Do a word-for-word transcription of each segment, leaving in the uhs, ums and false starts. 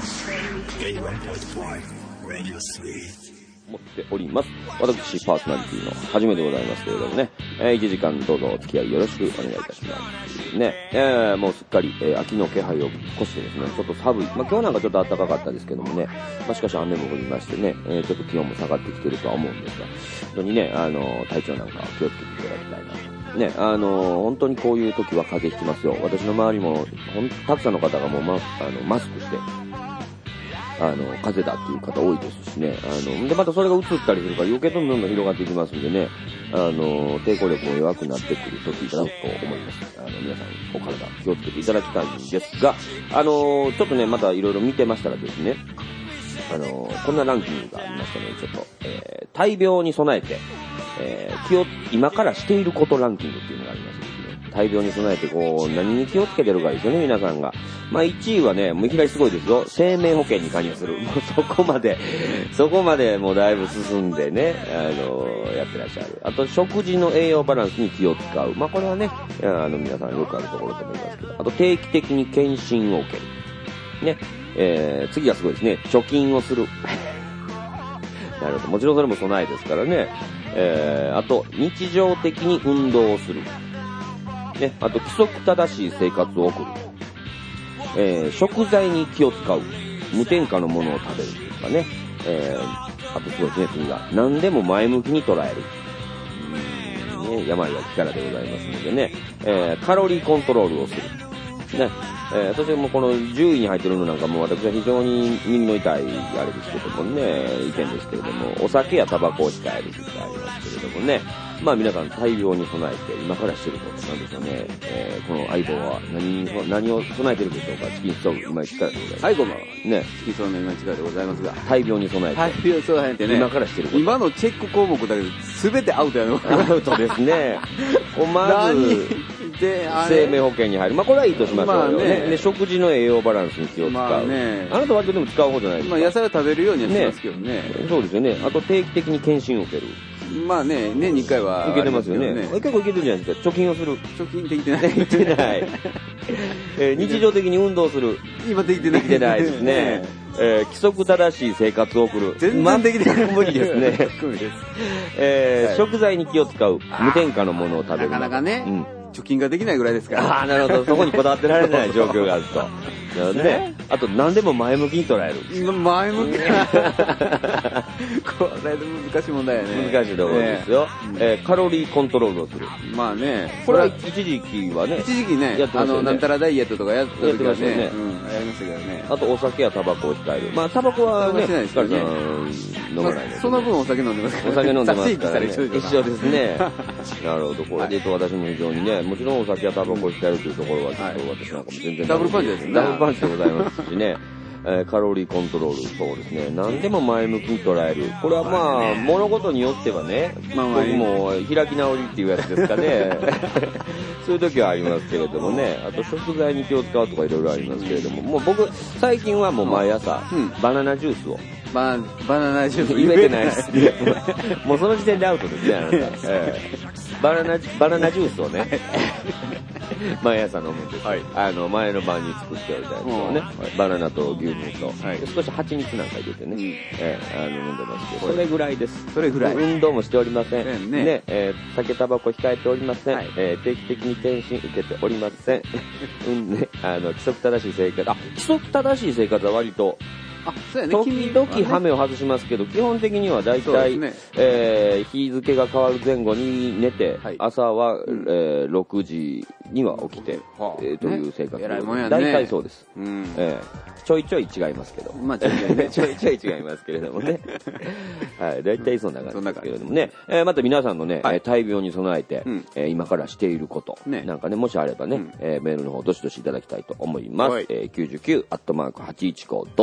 思っております。私パーソナリティのはじめでございますけれどもね、えー、いちじかんどうぞお付き合いよろしくお願いいたしますね。えー、もうすっかり、えー、秋の気配を越してですね、ちょっと寒い、まあ今日なんかちょっと暖かかったですけどもね、まあしかし雨も降りましてね、えー、ちょっと気温も下がってきてるとは思うんですが、本当にね、あの体調なんか気をつけていただきたいなと。ね、あの本当にこういう時は風邪ひきますよ。私の周りもほんたくさんの方がもう マ, あのマスクしてあの風邪だっていう方多いですしね、あのでまたそれが移ったりするから余計どんどんどん広がっていきますんでね、あの抵抗力も弱くなってくる時だと思います。あの皆さんお体気をつけていただきたいんですが、あのちょっとねまたいろいろ見てましたらですね、あのこんなランキングがありましたので、ちょっと、えー、大病に備えて、えー、気を今からしていることランキングっていうのがありますですね。大病に備えてこう何に気をつけてるかですよね、皆さんが。まあいちいはね、もういきなりすごいですよ。生命保険に加入する。もうそこまでそこまでもうだいぶ進んでね、あのやってらっしゃる。あと食事の栄養バランスに気を使う。まあこれはね、あの皆さんよくあるところと思いますけど、あと定期的に検診を受ける。ね、えー、次がすごいですね。貯金をする。なるほど。もちろんそれも備えですからね。えー、あと日常的に運動をする。ね、あと規則正しい生活を送る。えー、食材に気を使う。無添加のものを食べるとかね。えー、あとすごいですね。次が何でも前向きに捉える。うーんね、病は気からでございますのでね。えー、カロリーコントロールをする。ね。えー、そしてもうこのじゅういに入ってるのなんかも私は非常に耳の痛いあれですけどもね、意見ですけれども、お酒やタバコを控えるというのがありますけれどもね、まあ皆さん大病に備えて今からしてることなんでしょうね、えー、この相棒は何に何を備えてるでしょうか。チキンストーブ今一からでございます。 はい、こんばんは。 ね、 チキンストーブの今一からでございますが、 大病に備えて大病に備えてね、 今からしてること。 今のチェック項目だけで全てアウトやの。 アウトですね。まずで生命保険に入る。まあこれはいいとしましょうよ、 まあね、 で食事の栄養バランスに気を使う。 まあね、 あなた割とでも使う方じゃないですか。 まあ野菜を食べるようにはしますけどね。ね、 そうですよね。あと定期的に検診を受ける。 まあね、年にいっかいは受けてますよね。結構受けてるじゃないですか。貯金をする。 貯金できてない。 できてない。えー、日常的に運動する。 今できてない。 できてないですね。えー、規則正しい生活を送る。 全然できてない。 無理ですね。 無理です。 えーはい、食材に気を使う。無添加のものを食べる。 なかなかね、 うん、 貯金ができないぐらいですから。 ああ、なるほど。そこにこだわってられない状況があると。なので、ね、あと何でも前向きに捉える。 前向きな。これで難しい問題やね。 難しいところですよ、ね、えー。カロリーコントロールをする。 まあね。 これは一時期はね。 一時期ね、 やってましたよね、 あの、なんたらダイエットとかやってやってましたよね。 うん、やりましたけどね。 あとお酒やタバコを控える。まあタバコはね、 しないですよね。 飲まないです、ね。 その分お酒飲んでますから、 ね。お酒飲んでますからね。 一緒ですね。なるほど。これで言うと私も非常にね、もちろんお酒やタバコを控えるというところは、ちょっと私なんかも全然ダブルパンチですね。 ダブルパンチでございますしね。えー、カロリーコントロール、そうですね。何でも前向きに捉える。これはまあ、物事によってはね、まあまあ、僕も開き直りっていうやつですかね。そういう時はありますけれどもね。あと食材に気を使うとかいろいろありますけれども、もう僕、最近はもう毎朝、うん、バナナジュースを。 バ, バナナジュース言えてないです。もうその時点でアウトですね、あなた。えー、バナナ、バナナジュースをね、毎朝飲むんですよ、はい、あの前の晩に作っておいたやつをね、はい、バナナと牛乳と、はい、少し蜂蜜なんか入れてね、うん、えー、あの飲んでますけど、それぐらいです。 それぐらい。 運動もしておりません。 ね、 ね、えー、酒タバコ控えておりません。はい、えー、定期的に検診受けておりません。うんね、あの規則正しい生活、あ、規則正しい生活は割と。 あ、そうやね。 時々ハメを外しますけど、基本的にはだいたい、ね、えー、日付が変わる前後に寝て、はい、朝は、うんえー、ろくじには起きて、はあえー、という生活。 偉いもんやね。 だいたいそうです。 うんえー、ちょいちょい違いますけど。 まあちょいちょいね。 ちょいちょい違いますけれどもね。はい、だいたいそんな感じですけれどもね。えー、また皆さんのね、はい、大病に備えて、うんえー、今からしていること、ね、なんかね、もしあればね、うんえー、メールの方どしどしいただきたいと思います。はい、えー、きゅうじゅうきゅうアットマークはちいちごドット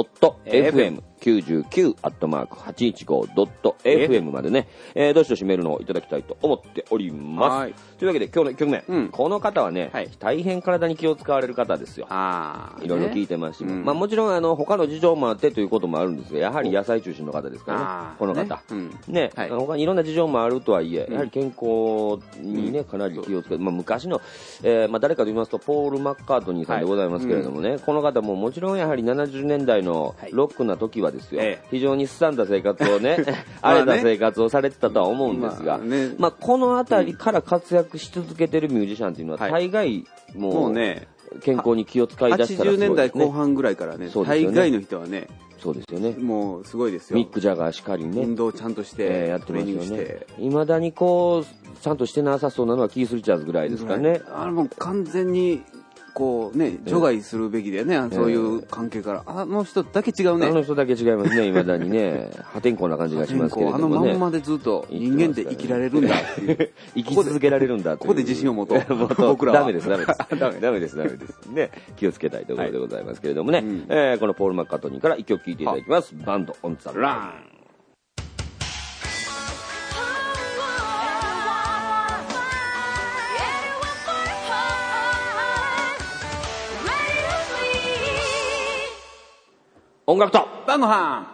エフエムきゅうじゅうきゅう アットマーク はちいちご ドット エフエム までね、えー、どしどしメールの方いただきたいと思っております。 はい。 というわけで今日の曲名、 うん、 この方はね、はい、大変体に気を使われる方ですよ。 ああ。 いろいろ聞いてますし、 ね、 まあもちろんあの他の事情もあってということもあるんですが、やはり野菜中心の方ですからね、この方。ね、うん、ね、はい、他にいろんな事情もあるとはいえ、やはり健康にね、かなり気を使う。まあ昔の、えー、まあ誰かと言いますと、ポール・マッカートニーさんでございますけれどもね、はい、うん、この方ももちろんやはりななじゅうねんだいのロックな時はですよ、はい、非常にすさんだ生活をね、荒れた生活をされてたとは思うんですが、まあね、まあこのあたりから活躍し続けてるミュージシャンっていうのは、大概もう、もうね、健康に気を使い出したらすごいですね。はちじゅうねんだいこう半ぐらいからね、大概の人はね、そうですよね。もうすごいですよ。ミック・ジャガーしかりね。運動ちゃんとして、えー、やってますよね。いまだにこう、ちゃんとしてなさそうなのはキース・リチャーズぐらいですかね。あれもう完全に、こうね、除外するべきだよね、えー、そういう関係から。あの人だけ違うね。あの人だけ違いますね、いまだにね。破天荒な感じがしますけれどもね。あのまんまでずっと人間で生きられるんだっていう。生き続けられるんだっていう。ここで自信を持とう。僕らは。ダメです、ダメです。ダメです、ダメです。ね、気をつけたいところでございますけれどもね。はい、えー、このポール・マッカートニーから一曲聴いていただきます。バンド・オン・ザ・ラン。音楽と晩ご飯。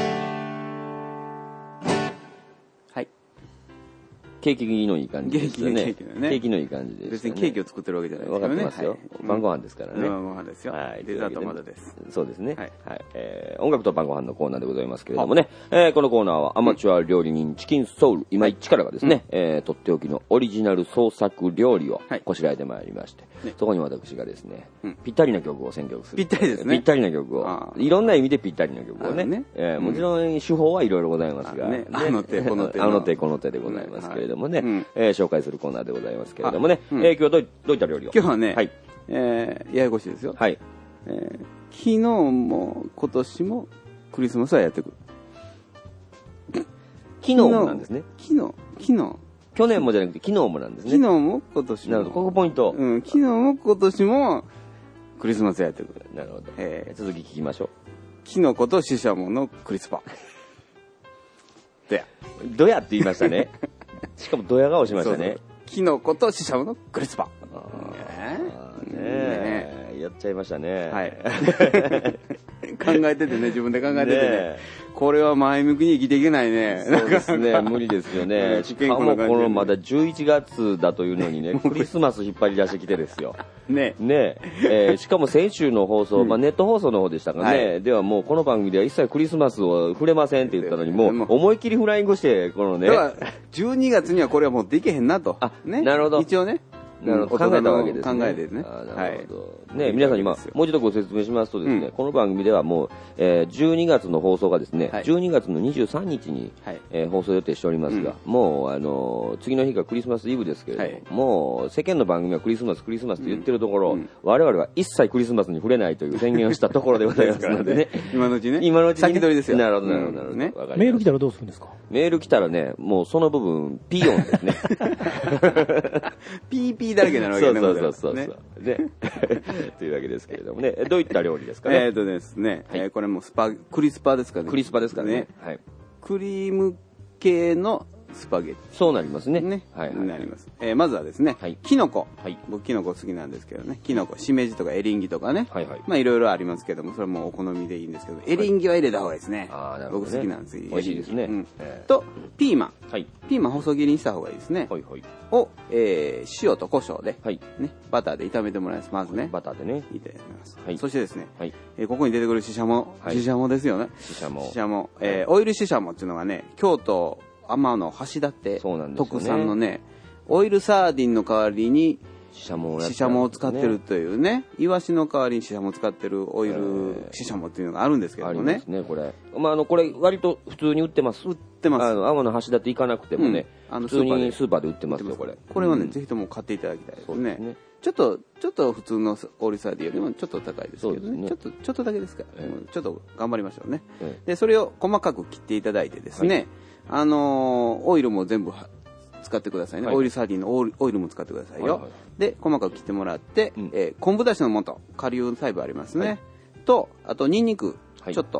はい。ケーキのいい感じですね。ケーキのね。ケーキのいい感じです、ね。別にケーキを作ってるわけじゃないですけどね。わかってますよ。はい、晩ご飯ですからね。晩ご飯ですよ。はい。デザートまだです。そうですね。はい。はい、えー、音楽と晩ご飯のコーナーでございますけれどもね。えー、このコーナーはアマチュア料理人チキンソウル今市からがですね、うん、えー、とっておきのオリジナル創作料理をこしらえてまいりまして、はい、そこに私がですね、うん、ぴったりな曲を選曲する。ぴったりですね。ぴったりな曲を。いろんな意味でぴったりな曲をね。ね、えー、もちろん手法はいろいろございますが、ね、あの手この手あの手この手でございますけれどもね、うん、えー、紹介するコーナーでございますけれどもね、うん、えー、今日はどう、どういった料理を？今日はね、はい、えー、ややこしいですよ。はい。えー、昨日も今年もクリスマスはやってくる。昨日もなんですね。昨日、昨日。去年もじゃなくて昨日もなんですね。昨日も今年も。なるほど、ここポイント。うん、昨日も今年もクリスマスやってくる。なるほど。えー、続き聞きましょう。キノコとシシャモのクリスパ。どや。どやって言いましたね。しかもドヤ顔しましたね。そうそう、キノコとシシャモのクリスパ。あーねえ、やっちゃいましたね。はい。考えててね、自分で考えててね。ね、これは前向きに生きていけないね。そうですね、無理ですよね。しかもこのまだじゅういちがつだというのにね、クリスマス引っ張り出してきてですよ。ね。ねえー、しかも先週の放送、まあネット放送の方でしたかね。はい、ではもうこの番組では一切クリスマスを触れませんって言ったのに、もう思いっきりフライングして、このね。だからじゅうにがつにはこれはもうできへんなと。あ、ね。なるほど。一応ね。なるほど、考えたわけですね。考えてね。なるほど。ね、皆さんに、まあ、もう一度ご説明しますとですね、うん、この番組ではもう、えー、じゅうにがつの放送がですね、はい、じゅうにがつのにじゅうさんにちに、はい、えー、放送予定しておりますが、うん、もう、あのー、次の日がクリスマスイブですけれども、はい、もう、世間の番組はクリスマス、クリスマスと言ってるところ、うん、我々は一切クリスマスに触れないという宣言をしたところでございますのでね。今のうちね。今のうちに、ね。先取りですよ。なるほど、なるほど、なるほど。ね。メール来たらどうするんですか？メール来たらね、もうその部分、ピー音ですね。ピーピーだらけなわけね。そうそうそうそう。ね。というわけですけれどもね。どういった料理ですかね。えっとですね、はい、えー、これもスパ、クリスパですかね。クリスパですかね。はい。クリーム系のスパゲッティ。そうなりますね。ね。はい、はい。なります。えー、まずはですね、はい、キノコ。はい。僕キノコ好きなんですけどね。キノコ、しめじとかエリンギとかね。はいはい。まあいろいろありますけども、それもお好みでいいんですけど、エリンギは入れた方がいいですね。ああ、なるほど、ね。僕好きなんですよ。美味しいですね。うん。えー、と、ピーマン。はい。ピーマン細切りにした方がいいですね。はいはい。を、えー、塩と胡椒で、はい。ね、バターで炒めてもらいます。まずね。バターでね。炒めます。はい。そしてですね、はい。えー、ここに出てくるシシャモ。はい。シシャモですよね。シシャモ。シシャモ。えー、オイルシシャモっていうのがね、京都、天の橋立特産のね、オイルサーディンの代わりにシシャモを、シシャモを使ってるというね、イワシの代わりにシシャモを使ってるオイルシシャモっていうのがあるんですけどもね。ありますね、これ。まあ、あの、これ割と普通に売ってます。売ってます。あの、天の橋立行かなくてもね、うん、あの普通にスーパーで売ってますよ、これ。これはね、うん、ぜひとも買っていただきたいですね。そうですね。ちょっと、ちょっと普通のオイルサーディンよりもちょっと高いですけどね。ね、ちょっと、ちょっとだけですから、えー、ちょっと頑張りましょうね、えー。で、それを細かく切っていただいてですね、はい、あのー、オイルも全部使ってくださいね、はい、オイルサーディンのオイル、オイルも使ってくださいよ、はいはいはい、で細かく切ってもらって、うん、えー、昆布だしの素顆粒タイプありますね、はい、とあとニンニク、はい、ちょっと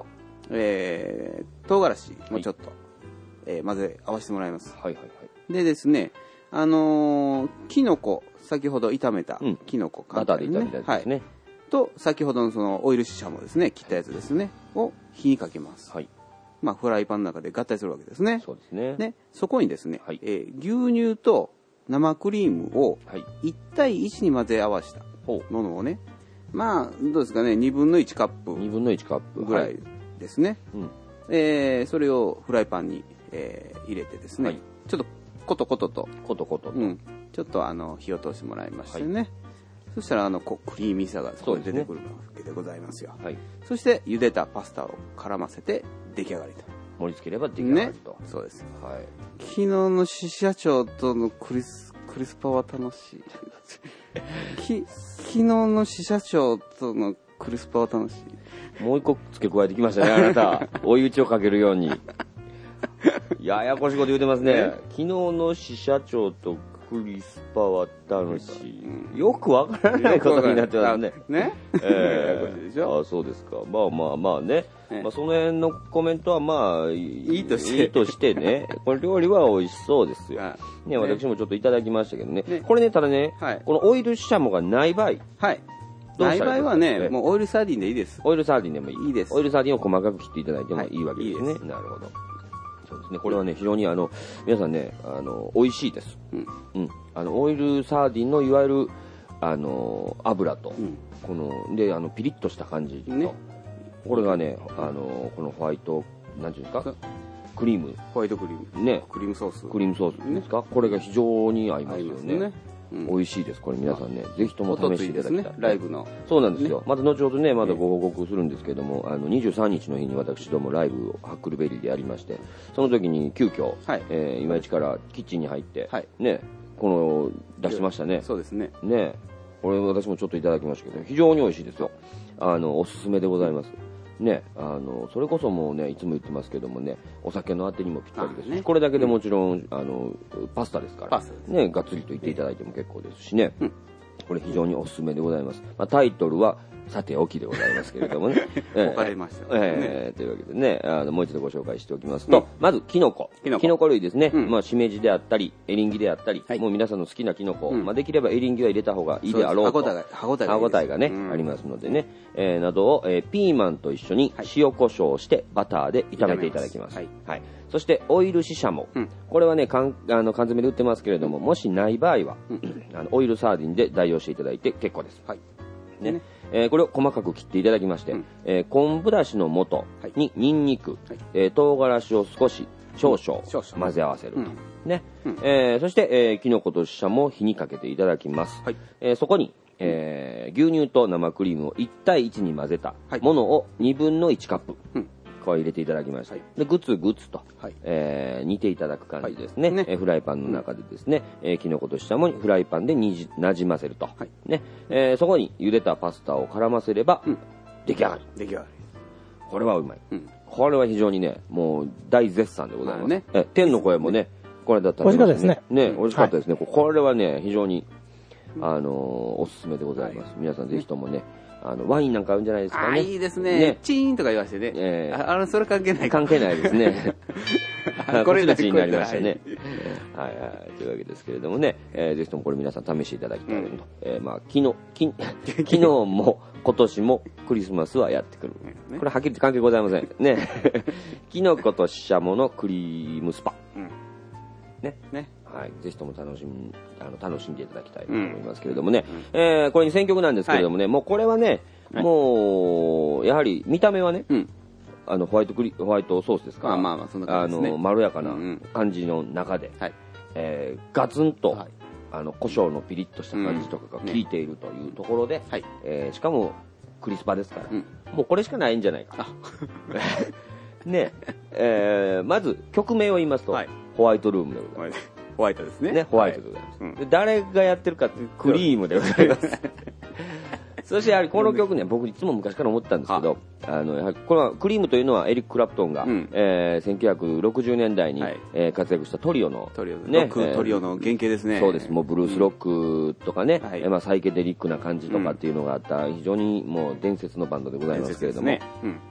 えー、唐辛子もちょっと、はい、えー、混ぜ合わせてもらいます。 はいはいはい。 でですね、あのー、キノコ、先ほど炒めたキノコ、 うん、バターで炒めたやつですね。はい、 と、先ほどのそのオイルシシャモですね、切ったやつですね、を火にかけます。はい。まあ、フライパンの中で合体するわけですね。 そうですね。 で、そこにですね、はい、えー、牛乳と生クリームをいち対いちに混ぜ合わせたものをね、まあ、どうですかね、にぶんのいちカップ。 にぶんのいちカップ。 ぐらいですね。はい、うん、えー、それをフライパンに、えー、入れてですね、はい、ちょっとコトコトと。 コトコトと。 うん。ちょっとあの、火を通してもらいましてね。はい、そしたら、あの、こクリーミーさがそこで出てくるわけでございますよ。はい。そして、茹でたパスタを絡ませて出来上がりと。 盛り付ければ出来上がると。 ね、そうです。 はい。 昨日の支社長とのクリス、クリスパは楽しい。き昨日の支社長とのクリスパは楽しい。 もう一個付け加えてきましたね、あなた。追い打ちをかけるように。ややこしいこと言うてますね。昨日の支社長とクリスパは楽しい。うん、よくわからないことになってますね。 ね。 えー、でしょ？あ、そうですか。まあまあまあね。ね、まあ、その辺のコメントはまあいいとしていいとしてね、これ料理は美味しそうですよ。ね、私もちょっといただきましたけどね。ね、これね、ただね、はい、このオイルシシャモがない場合、 はい。ない場合はね、もうオイルサーディンでいいです。 オイルサーディンでもいい。 いいです。 オイルサーディンを細かく切っていただいてもいいわけですね。はい、いいです。なるほど。そうですね。これはね、非常にあの皆さんね、あの美味しいです。うん。うん。あのオイルサーディンのいわゆるあの油と、うん、このであのピリッとした感じと。ね、これがね、あのこのホワイト、なんていうんですか、クリーム。 ホワイトクリーム。 ね。 クリームソース。 クリームソースですか、ね、これが非常に合いますよね。ね、うん、美味しいです。これ皆さんね、ぜひとも試していただきたい。 ね、ライブの。 そうなんですよ。ね、また後ほどね、まだご報告するんですけども、あの、にじゅうさんにちの日に私どもライブをハックルベリーでやりまして、その時に急遽、はい、えー、今一からキッチンに入って、はい、ね、この、出しましたね。 そうですね。 ね。これ私もちょっといただきましたけど、非常に美味しいですよ。あの、おすすめでございます。ね、あのそれこそもうねいつも言ってますけどもね、お酒のあてにもぴったりですし、ね、これだけでもちろん、うん、あのパスタですからね、がっつりと言っていただいても結構ですしね、うん、これ非常におすすめでございます。まあ、タイトルはさておきでございますけれどもね。 分かりましたね、 えー。というわけでね、あのもう一度ご紹介しておきますと、うん、まずキノコ、キノコ類ですね。うん、まあしめじであったり、エリンギであったり、はい、もう皆さんの好きなキノコ、うん、まあできればエリンギは入れた方がいいであろうと。 歯応えが歯応えがね、うん、ありますのでね、えー、などを、えー、ピーマンと一緒に塩コショウしてバターで炒めていただきます。はい。はい。そしてオイルシシャモ、うん、これはね、かんあの缶詰で売ってますけれども、もしない場合は、うん、あのオイルサーディンで代用していただいて結構です。はい。ね。ね、えー、これを細かく切っていただきまして、うん、えー、昆布だしの素にニンニク、はい、えー、唐辛子を少し少々混ぜ合わせると、うん、ね、うん、えー、そして、えー、キノコとシシャモを火にかけていただきます。はい、えー、そこに、えー、牛乳と生クリームをいち対いちに混ぜたものをにぶんのいちカップ、うん、こう入れていただきました。はい、でグツグツと、はい、えー、煮ていただく感じですね。はい、ね、えー、フライパンの中でですね、うん、えー、キノコとシシャモにフライパンでにじなじませると、はい、ね、えー、そこに茹でたパスタを絡ませれば、うん、出来上がり。 出来上がり。 これはうまい。うん、これは非常にね、もう大絶賛でございます。ね、え天の声もね、これだったら、 ね、美味しかったですね。 ね、美味しかったですね。はい、これはね、非常にあのー、おすすめでございます。はい、皆さんぜひともね、あのワインなんか合うんじゃないですかね。 あ、いいですね。ね、チーンとか言わせてね。えー、あのそれ関係ない。 関係ないですね。これだけになりましたね。はい、はいはい、というわけですけれどもね、えー、ぜひともこれ皆さん試していただきたいと、うん、えー、まあ昨日き昨日も今年もクリスマスはやってくる。ね、これはっきり言って関係ございませんね。キノコとシシャモのクリームスパ。うん、ねね。はい、ぜひとも楽しみあの楽しんでいただきたいと思いますけれどもね、うん、えー、これに選曲なんですけれどもね、はい、もうこれはね、はい、もうやはり見た目はね、うん、あのホワイトクリホワイトソースですから、まあまあそんな感じですね、あのまろやかな感じの中で、うんうん、えー、ガツンと、はい、あの胡椒のピリッとした感じとかが効いているというところで、うんね、えー、しかもクリスパですから、うん、もうこれしかないんじゃないかね、えー、まず曲名を言いますと、はい、ホワイトルームでございます。 ホワイトですね。 ね、ホワイトでございます。はい、で誰がやってるかってクリームでございます。そしてやはりこの曲ね、僕いつも昔から思ったんですけど、あのやはりこのクリームというのはエリック・クラプトンが、うん、えー、せんきゅうひゃくろくじゅうねんだいに、はい、えー、活躍したトリオのトリオね、ロックトリオの原型ですね。 そうです。もうブルースロックとかね、うん、はい、まあサイケデリックな感じとかっていうのがあった、非常にもう伝説のバンドでございますけれども、ね、うん、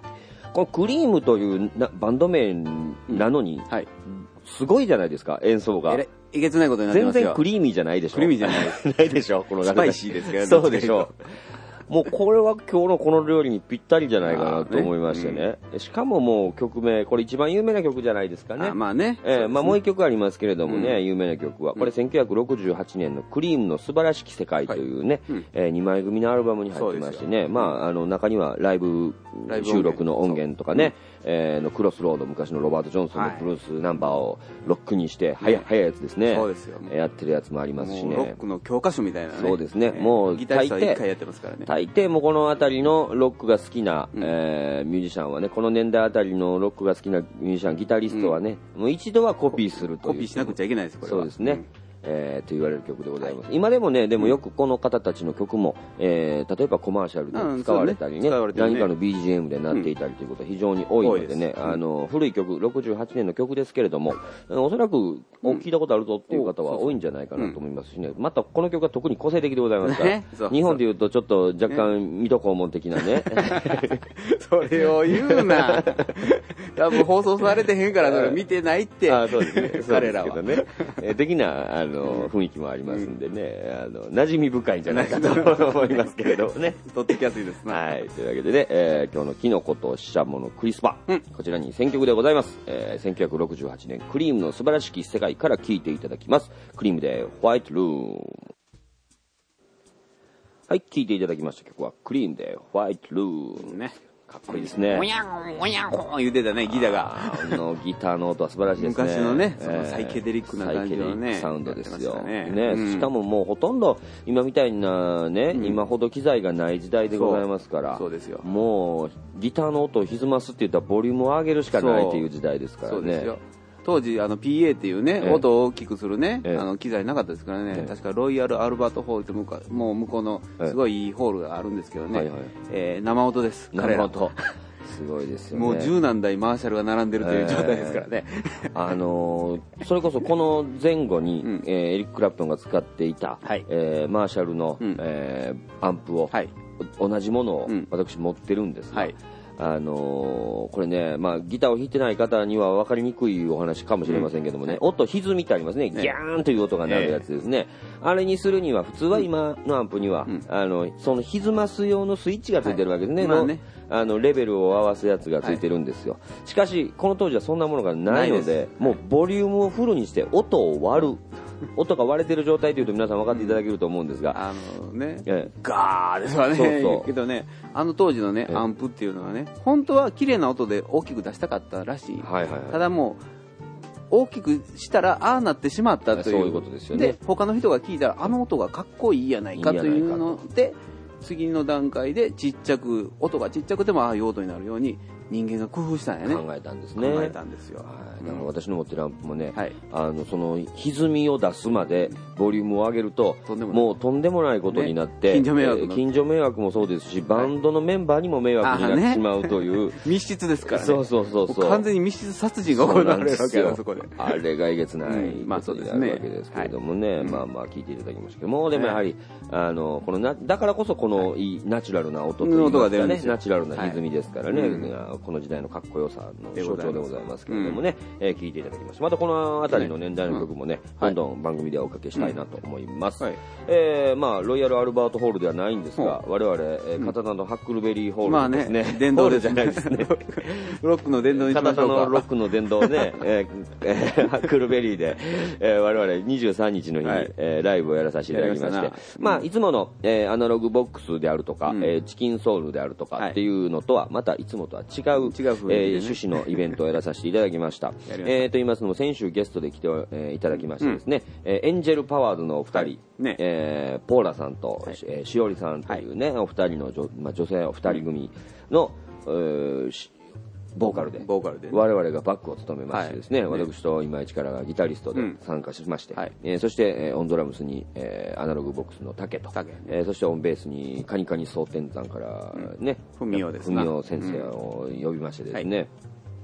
このクリームというなバンド名なのに、うん、はい、すごいじゃないですか、演奏が。 えげつないことになってますよ。 全然クリーミーじゃないでしょ。 クリーミーじゃない。 ないでしょ、このスパイシーですけどね。 そうでしょう。もうこれは今日のこの料理にぴったりじゃないかなと思いましてね。ね、うん、しかももう曲名、これ一番有名な曲じゃないですかね。 あ、まあね。 えー、まあもう一曲ありますけれどもね、うん、有名な曲は。これせんきゅうひゃくろくじゅうはちねんのクリームの素晴らしき世界というね、はい、うん、えー、にまい組のアルバムに入ってましてね、まああの中にはライブ収録の音源とかね、えー、のクロスロード、昔のロバート・ジョンソンのブルースナンバーをロックにして、はい、早いやつですね。 そうですよ。 やってるやつもありますしね。 ロックの教科書みたいなね。 そうですね。もうギタリストは一回やってますからね。 大抵もこのあたりのロックが好きな、うん、えー、ミュージシャンはね、この年代あたりのロックが好きなミュージシャン、ギタリストはね、うん、もう一度はコピーするという。 コピーしなくちゃいけないです、これは。 そうですね。うん、えー、と言われる曲でございます、はい、今でもね、でもよくこの方たちの曲も、えー、例えばコマーシャルで使われたりね、うん、ね、何かの ビージーエム でなっていたりということは非常に多いのでね、うん、あの古い曲、ろくじゅうはちねんの曲ですけれども、おそらく聞いたことあるぞっていう方は多いんじゃないかなと思いますしね、またこの曲は特に個性的でございますから、ね、日本でいうとちょっと若干水戸黄門的なね、 それを言うな。多分放送されてへんからそれ見てないって。 あ、そうですね。彼らはね、的なあの雰囲気もありますんでね、あの馴染み深いんじゃないかと思いますけれどもね。 とってきやすいですね。 はい。というわけでね、えー、今日のキノコとシシャモのクリスパ、うん、こちらに選曲でございます。えー、せんきゅうひゃくろくじゅうはちねんクリームの素晴らしき世界から聴いていただきます。クリームでホワイトルーム。はい、聴いていただきました曲はクリームでホワイトルームね。かっこいいですね。 おやんおやんほ言ってたね、ギターが。 あのギターの音は素晴らしいですね。 昔のね、そのサイケデリックな感じのね、 サウンドですよ。ね、 うん、 しかももうほとんど今みたいなね、うん、今ほど機材がない時代でございますから、 そうですよ。 もうギターの音を歪ますって言ったらボリュームを上げるしかないっていう時代ですからね。 そうですよ。当時あの ピーエー っていうね、ええ、音を大きくするね、ええ、あの機材なかったですからね、ええ、確かロイヤルアルバートホールって向かもう向こうのすごいいいホールがあるんですけどね、はいはい、えー、生音です。 生音。すごいですよね。 もう十何台マーシャルが並んでるという状態ですからね。 えー、あのー、それこそこの前後に、うん、えー、エリック・クラプトンが使っていた、はい、えー、マーシャルの、うん、えー、アンプを、はい、同じものを私持ってるんですが、はい、あのー、これね、まあ、ギターを弾いてない方には分かりにくいお話かもしれませんけどもね、うん、音歪みってありますね、ギャーンという音が鳴るやつですね、えー、あれにするには普通は今のアンプには、うん、あのその歪ます用のスイッチがついてるわけですね、はい、まあね、あのレベルを合わすやつがついてるんですよ、はい、しかしこの当時はそんなものがないので、もうボリュームをフルにして音を割る音が割れてる状態というと皆さん分かっていただけると思うんですが、 あのね、ええ、ガーですわね。そうそうけどね、あの当時のね、アンプっていうのはね、本当は綺麗な音で大きく出したかったらしい。はいはいはい、ただもう大きくしたらああなってしまったという。そういうことですよね。 で他の人が聞いたらあの音がかっこいいやないかというので、次の段階でちっちゃく音がちっちゃくてもああいう音になるように人間が工夫したんやね。 考えたんですね。 考えたんですよ。はい、 だから私の持ってるアンプもね、はい、あのその歪みを出すまでボリュームを上げると、うん、もうとんでもないことになって、ね、近所迷惑、近所迷惑もそうですし、バンドのメンバーにも迷惑になってしまうという、ね、 密室ですからね。 そうそうそうそう。 完全に密室殺人が行われるわけだそこで。 あれがえげつないことになるわけですけれどもね、うん、まあまあ聞いていただきましたけども、でもやはり、あのこのなだからこそこのいいナチュラルな音といいますかね、ナチュラルな歪みですからね、はい、うん、この時代のかっこよさの象徴でございますけれどもね、うん、えー、聞いていただきました。またこの辺りの年代の曲もね、うん、どんどん番組でおかけしたいなと思います。はい、えー、まあロイヤルアルバートホールではないんですが、我々、えー、刀のハックルベリーホールですね。 まあね、電動じゃないですね。 ロックの電動にしましょうか。 刀のロックの電動ね、えーえー、ハックルベリーで、えー、我々にじゅうさんにちの日に、はい、えー、ライブをやらさせていただきまして、ま, まあいつもの、えー、アナログボックスであるとか、うん、えー、チキンソウルであるとかっていうのとはまたいつもとは違う、違う、ね、えー、趣旨のイベントをやらさせていただきました。えー、と言いますのも先週ゲストで来て、えー、いただきましてですね、うん、えー、エンジェルパワーズのお二人、はいね、えー、ポーラさんと、はい、えー、しおりさんというね、はい、お二人の女、まあ、女性お二人組の、えー、ボーカルでボーカルで、ね、 我々がバックを務めましてですね、はい、私と今市からがギタリストで参加しまして、うん、はい、えー、そして、えー、オンドラムスに、えー、アナログボックスの竹と、竹、ね、えー、そしてオンベースにカニカニ総天山からね、 ふみおですね、ふみお先生を呼びましてですね、うん、はい、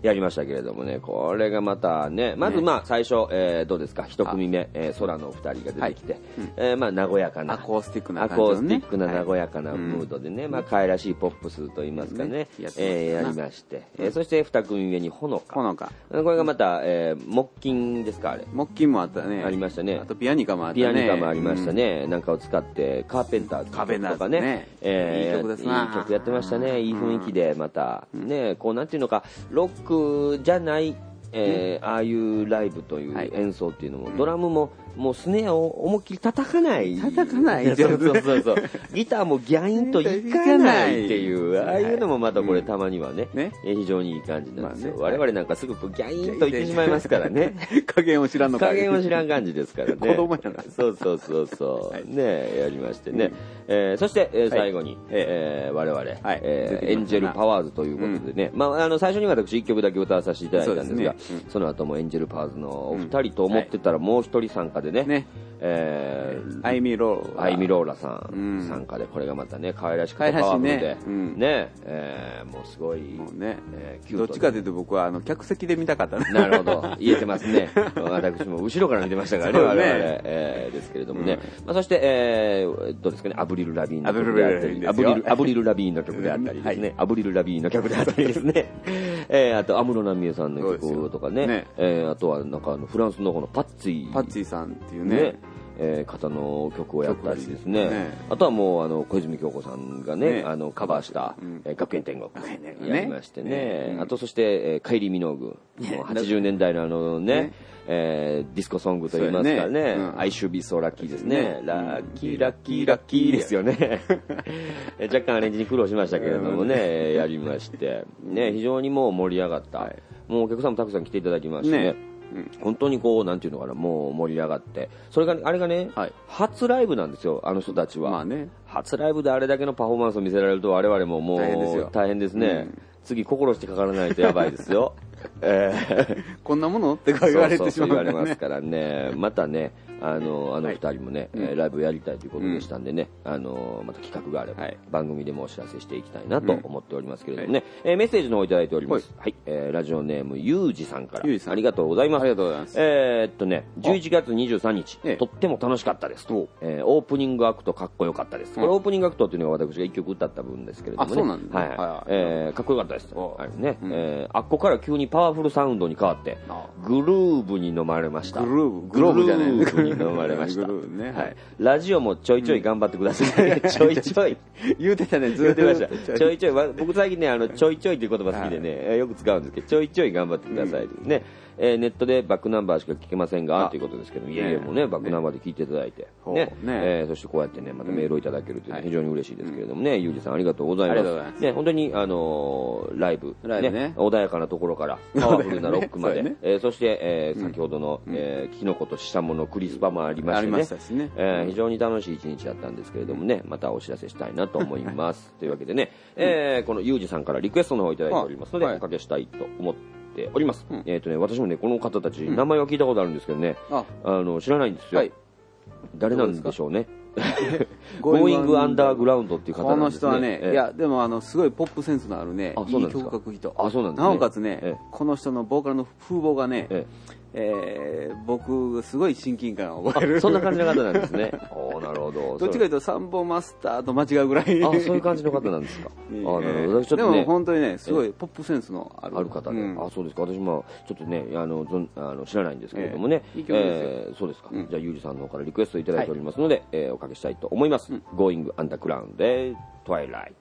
やりましたけれどもね、これがまたね、まずまあ最初、えー、どうですか、一組目、えー、空のお二人が出てきて、はいうんえー、まあ和やかな、 アコースティックな感じの、ね、アコースティックな和やかなムードでね、はい、まあ可愛らしいポップスといいますかね、ねや, えー、やりまして、うん、えー、そして二組目にほのか。 ほのか。 これがまた、えー、木琴ですか、あれ。 木琴もあったね。 ありましたね。 あとピアニカもあったね。 ピアニカもありましたね。うん、なんかを使って、カーペンターズとかね。カーペンターズね。えー、いい曲ですな。いい曲やってましたね。いい雰囲気で、また、うん、ね、こうなんていうのか、ロックじゃない、えー、ああいうライブという演奏っていうのも、はい、ドラムももうスネアを思いっきり叩かない叩かないそうそうそうそうギターもギャインといかないっていうああいうのもまたこれたまにはね、うんね非常にいい感じなんですよ、まあね、我々なんかすぐギャインといってしまいますからね加減を知らんのか加減を知らん感じですからね子供やなそうそうそうそう、はい、ねやりましてね、うんえー、そして、えー、最後に、はいえー、我々、はいえー、エンジェルパワーズということでね、うんまあ、あの最初に私いっきょくだけ歌わさせていただいたんですが そ, す、ねうん、その後もエンジェルパワーズのお二人と思ってたらもう一人参加でね、ねえー、アイミローラアイミローラさん参加でこれがまたね可愛らしくてパワフルでね、うんねえー、もうすごいもうね、 えー、キュートどっちかというと僕はあの客席で見たかったねなるほど言えてますね私も後ろから見てましたからね我々、えー、ですけれどもね、うんまあ、そして、えー、どうですかねアブリル・ラビーンの曲であったりアブリル・アブリル・ラビーンの曲であったりですね、はい、アブリル・ラビーンの曲であったりですねえー、あと安室奈美恵さんの曲とかねね、えー、あとはなんかあのフランスの方のパッツィパッツィさんっていうねねえー、方の曲をやったりですね、ねあとはもうあの小泉京子さんがね、ねあのカバーした、うんえー、学園天国やりましてね、ねあとそして、えー、カイリー・ミノーグ、ね、はちじゅうねんだいのあのね、ねえー、ディスコソングといいますかね、ねうん、I should be so lucky ですね、ねラッキーラッキーラッキーですよね若干アレンジに苦労しましたけれどもね、やりましてね非常にもう盛り上がった、はい、もうお客さんもたくさん来ていただきましてねねうん、本当にこうなんていうのかなもう盛り上がってそれがあれがね、はい、初ライブなんですよあの人たちは、まあね、初ライブであれだけのパフォーマンスを見せられると我々ももう大変ですよ大変ですね、うん、次心してかからないとやばいですよえー、 こんなものって言われてしまうからね、 そうそうそう言われますからねまたねあのあの二人もね、はい、ライブやりたいということでしたんでね、うん、あのまた企画があれば、はい、番組でもお知らせしていきたいなと思っておりますけれどもね、うんはいえー、メッセージの方いただいております、はいはいえー、ラジオネームゆうじさんからありがとうございます。 ありがとうございます。 えー、っとねじゅういちがつにじゅうさんにちとっても楽しかったですと、えー、オープニングアクトかっこよかったです、うん、これオープニングアクトっていうのが私がいっきょく歌った分ですけれどもねあそうなんですね、 はいはいえー、かっこよかったですあれね、うんえー、あっこから急にパワフルサウンドに変わってグルーブに飲まれました。 グルーブグローブじゃないグルーブに飲まれましたねはい、ラジオもちょいちょい頑張ってください、うん、ちょいちょい言うてたねずっと言ってましたちょいちょい僕最近ねあのちょいちょいっていう言葉好きでね、はい、よく使うんですけどちょいちょい頑張ってください、うん、ねえー、ネットでバックナンバーしか聞けませんがということですけどいえいえもねバックナンバーで聞いていただいて、ねねえー、そしてこうやってねまたメールをいただけるというのは非常に嬉しいですけれどもね、うん、ゆうじさんありがとうございます。ありがとうございます。ね、本当にあのー、ライブ、ライブねね、穏やかなところからパワフルなロックまで、ねえー、そして、えー、先ほどの、うんえー、キノコとシシャモのクリスパもありましてね、うんねえー、非常に楽しい一日だったんですけれどもねまたお知らせしたいなと思いますというわけでね、えー、このゆうじさんからリクエストの方をいただいておりますので、はい、おかけしたいと思っております、うん、えーとね、私もねこの方たち、うん、名前は聞いたことあるんですけどね、ああの知らないんですよ、はい、誰なんでしょうねゴーイングアンダーグラウンドっていう方なんですね。 この人はね、ええ、いやでもあのすごいポップセンスのあるね、いい曲書く人。あ、そうなんですね。なおかつね、ええ、この人のボーカルの風貌がね、えええー、僕すごい親近感を覚える。 そんな感じの方なんですね。おなるほど。 どっちかというとサンボマスターと間違うぐらい。 あ、そういう感じの方なんですか。あ、なるほど。 ちょっとね、でも本当にねすごいポップセンスのある、 ある方で、うん、あ、そうですか。私もちょっとねあのあの知らないんですけれどもね。えー、いい曲ですよ。えー、そうですか。うん、じゃあゆうじさんの方からリクエストいただいておりますので、はい、えー、おかけしたいと思います。うん、Going Underground で Twilight。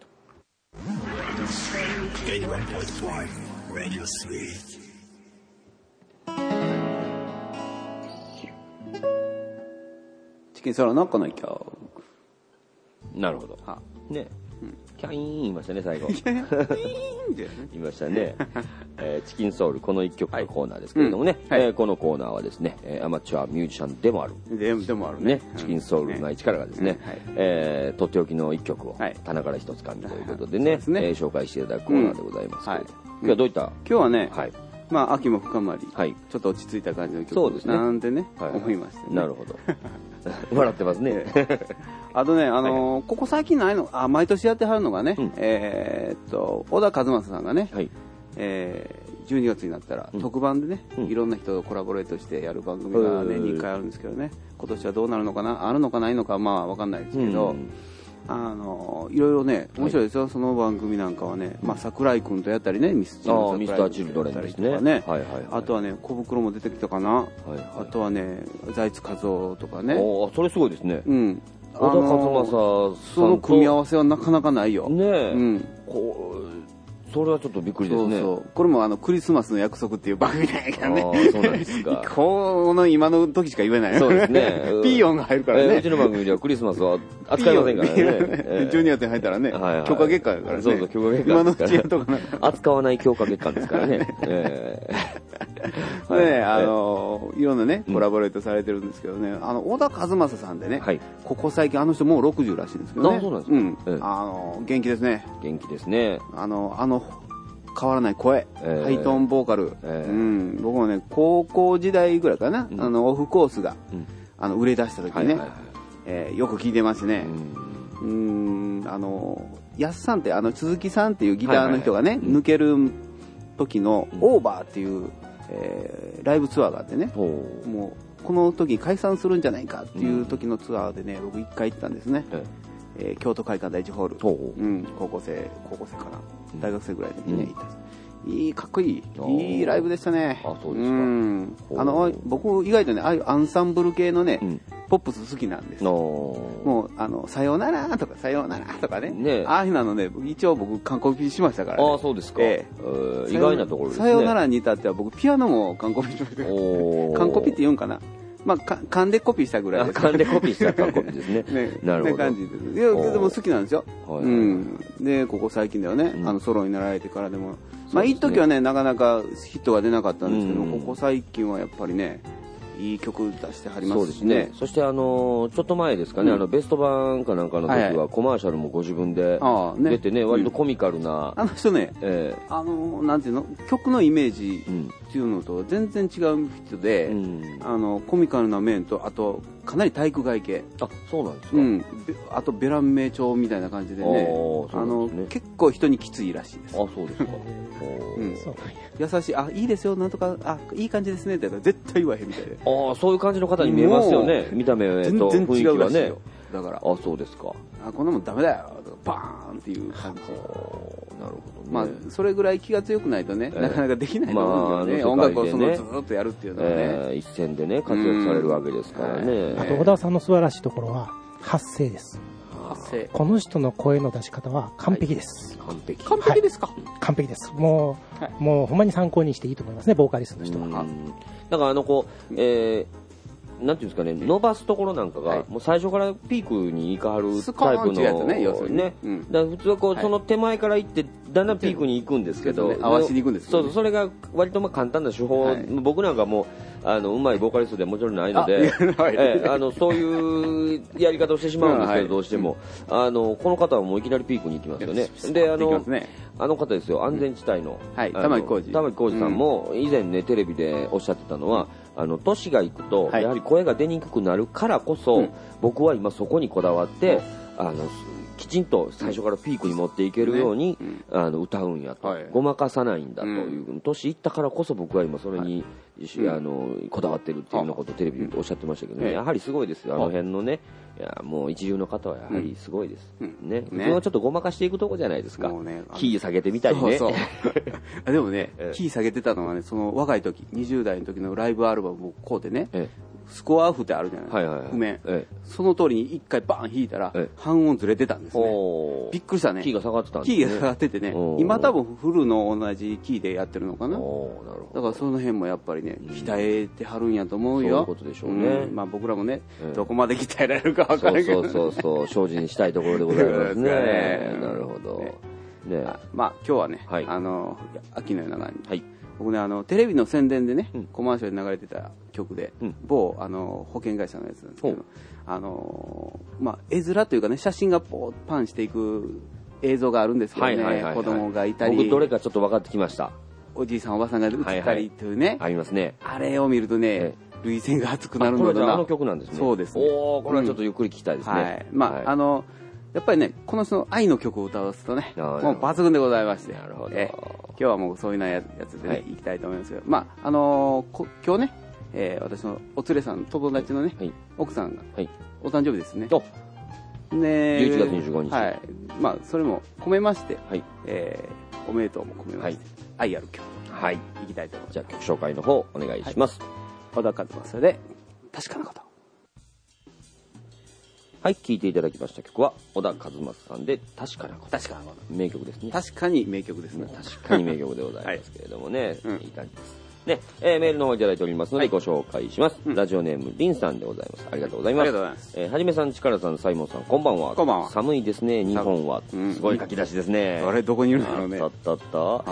チキンソロのこの一曲。 なるほど。ね、うん、キャイン言いましたね最後。言いましたね。えー、チキンソウルこの一曲のコーナーですけれどもね、はいうんはい、えー、このコーナーはですね、アマチュアミュージシャンでもある。 で, でもあるね。 ねチキンソウルの一からがですね、うんはい、えー、とっておきの一曲を棚から一つかみということでね、はい、ねえー、紹介していただくコーナーでございますけれども、うんはい、今日はどういった？今日はね。はいまあ、秋も深まり、はい、ちょっと落ち着いた感じの曲そうです、ね、なんてね、はい、思いまして、ね、 なるほど笑ってますねあとね、あのーはい、ここ最近ないのあ毎年やってはるのがね、うん、えー、っと小田和正さんがね、はいえー、じゅうにがつになったら特番でね、うん、いろんな人とコラボレートしてやる番組が年にいっかいあるんですけどね、今年はどうなるのかな、あるのかないのかまあ分かんないですけど、うん、あのいろいろね面白いですよ、はい、その番組なんかはね、まあ、桜井君とやったりね、ミスチルの桜井君とやったりとかね、はいはいはい、あとはね小袋も出てきたかな、はいはい、あとはね財津和夫とかね、 おそれすごいですね、 うん、 小田和正さんとその組み合わせはなかなかないよねえ、うん、こうそれはちょっとびっくりですね。そうそう、 これもあのクリスマスの約束っていう番組なんやけどね。 ああ、そうなんですか。 この今の時しか言えない。 そうですね。 ピー音が入るからね、 えー。うちの番組ではクリスマスは扱いませんからね。 じゅうにがつに入ったらね、はいはい、許可月間だからね。 そうそう、許可月間。 今のうちやとか扱わない許可月間ですからね。えー、はい、ね、あのいろんなねコラボレートされてるんですけどね、あの小田和正さんでね、はい、ここ最近あの人もうろくじゅうらしいんですけどね。 あ、そうなんですか。うん、 えー、あの元気ですね。 元気ですね。 あのあの変わらない声、えー、ハイトーンボーカル、えーうん、僕もね高校時代ぐらいかな、うん、あのオフコースが、うん、あの売れ出した時にね、はいはいはい、えー、よく聞いてますね。うん、うん、あのやすさんってあの鈴木さんっていうギターの人がね、はいはいはい、抜ける時のオーバーっていう、えー、ライブツアーがあってね、うん、もうこの時に解散するんじゃないかっていう時のツアーでね、僕一回行ったんですね、うんえー、京都会館第一ホール、うん、高校生高校生かな、大学生ぐらいでね、うん、行ったんです。いい、かっこいいいいライブでしたね。 あ、そうですか。うん、 あの僕意外とねああいうアンサンブル系のね、うん、ポップス好きなんですよ。もうあのさよならとかさよならとか ね, ねああいうのね一応僕完コピしましたからね。 あ、そうですか、えー、意外なところですね。 さよならに至っては僕ピアノも完コピしました完コピって言うんかな、まあ、噛んでコピーしたぐらいです。 噛んでコピーしたコピーですね。ね、なるほど。 な感じです。いや、でも好きなんですよ。はいはいはい、うん。で、ここ最近ではね、うん、あのソロになられてからでも、まあ、一時はね、なかなかヒットが出なかったんですけど、うん、ここ最近はやっぱりね、いい曲出してはりますしね。そうですね。 そしてあのー、ちょっと前ですかね、うん、あのベスト版かなんかの時は、はいはい、コマーシャルもご自分で出てね、割とコミカルな、 うん、あの人ね、えー、あのー、なんていうの、曲のイメージっていうのと全然違う人で、うん、あのコミカルな面と、あとかなり体育会系。 あ、そうなんですか。 うん、あとベラン名調みたいな感じでね、あの結構人にきついらしいです。 あ、そうですか。 うん、優しい、あ、いいですよ、なんとか、あ、いい感じですねって言ったら絶対言わへんみたいで。 ああ、そういう感じの方に見えますよね、見た目と雰囲気はね。 だから、 あ、そうですか。 あ、こんなもんダメだよとかバーンっていう感じ。 なるほどね。 まあそれぐらい気が強くないとね、えー、なかなかできないと思うんですよね。まあ、音楽をそのずっとやるっていうのはね、 えー、一線でね活躍されるわけですからね。 あと小田さんの素晴らしいところは発声です。 発声。 この人の声の出し方は完璧です。 はい、完璧。完璧ですか。はい、 完璧です。もう、はい、もうほんまに参考にしていいと思いますね、ボーカリストの人は。 だからあのこう、えーなんていうんですかね、伸ばすところなんかが、はい、もう最初からピークに行かはるタイプの、 やつね、要するにね。 うん、だから普通はこう、はい、その手前から行って、だんだんピークに行くんですけど、ね、 合わしに行くんですけど、ね、 そうそう、それが割とまあ簡単な手法、はい、僕なんかもう、あの、うまいボーカリストではもちろんないので、あ、えあの、そういうやり方をしてしまうんですけど、はい、どうしても、あの、この方はもういきなりピークに行きますよね。で、あの、あの方ですよ、安全地帯の、 はい、玉木浩二。 玉木浩二さんも、以前ね、テレビでおっしゃってたのは、あの年がいくと、はい、やはり声が出にくくなるからこそ、うん、僕は今そこにこだわって、うん、あのきちんと最初からピークに持っていけるように、うん、あの歌うんやと、はい、ごまかさないんだという、うん、年いったからこそ僕は今それに、はい、あのこだわってるっていうのことをテレビでおっしゃってましたけどね、うん、やはりすごいですよ、あの辺のね、いやもう一流の方はやはりすごいです、うんね、普通はちょっとごまかしていくとこじゃないですか、ね、キー下げてみたりね。そうそうでもね、キー下げてたのはね、その若い時にじゅう代の時のライブアルバムをこうでね、ええ、スコアオフってあるじゃないですか、はいはいはい、譜面、ええ、その通りに一回バーン弾いたら、ええ、半音ずれてたんですね。びっくりしたね。 キーが下がってたんですね。 キーが下がっててね、今多分フルの同じキーでやってるのかな。なるほど。だからその辺もやっぱりね、鍛えてはるんやと思うよ。 そういうことでしょうね。うん、 まあ僕らもね、ええ、どこまで鍛えられるか分からないけど、 そうそうそうそう、精進したいところでございますね。ねなるほど。ねね、あまあ今日はね、はい、あの秋の夜長に、はい、僕ねあのテレビの宣伝でね、うん、コマーシャルで流れてた曲で、うん、某あの保険会社のやつなんですけど、あのまあ絵面というかね、写真がポーパンしていく映像があるんですけどね、はいはいはいはい、子供がいたり、 僕どれかちょっと分かってきました。 おじいさんおばさんが映ったりというね、はいはい、 ありますね。 あれを見るとね、涙腺が熱くなるのだな。 あの曲なんですね。 そうですね。 おお、これはちょっとゆっくり聞きたいですね。うん、はい。 まあ、はい、あのやっぱりね、この人の愛の曲を歌わすとね、もう抜群でございまして。 なるほど。 今日はもうそういうなやつでね、はい、行きたいと思いますけど、まあ、あのー、今日ね、えー、私のお連れさん、友達のね、はい、奥さんが、はい、お誕生日ですね。ね、 じゅういちがつにじゅうごにち。 はい。まあ、それも込めまして、はい、えー、おめでとうも込めまして、はい、愛ある今日。はい。行きたいと思います。 じゃあ、曲紹介の方、お願いします。 はい、小田和正で、確かなこと。 はい、聴いていただきました曲は、小田和正さんで、確かなこと。 確かなこと。 名曲ですね。 確かに名曲ですね。 確かに名曲でございますけれどもね、はい、うん、いい感じです。ね、えー、メールの方いただいておりますのでご紹介します。はい、ラジオネーム、リンさんでございます。ありがとうございます。 ありがとうございます。 えー、はじめさん、ちからさん、サイモンさん、こんばんは。 こんばんは。 寒いですね、日本は。うん、すごい書き出しですね。 あれ、どこにいるんだろうね。 あったあった。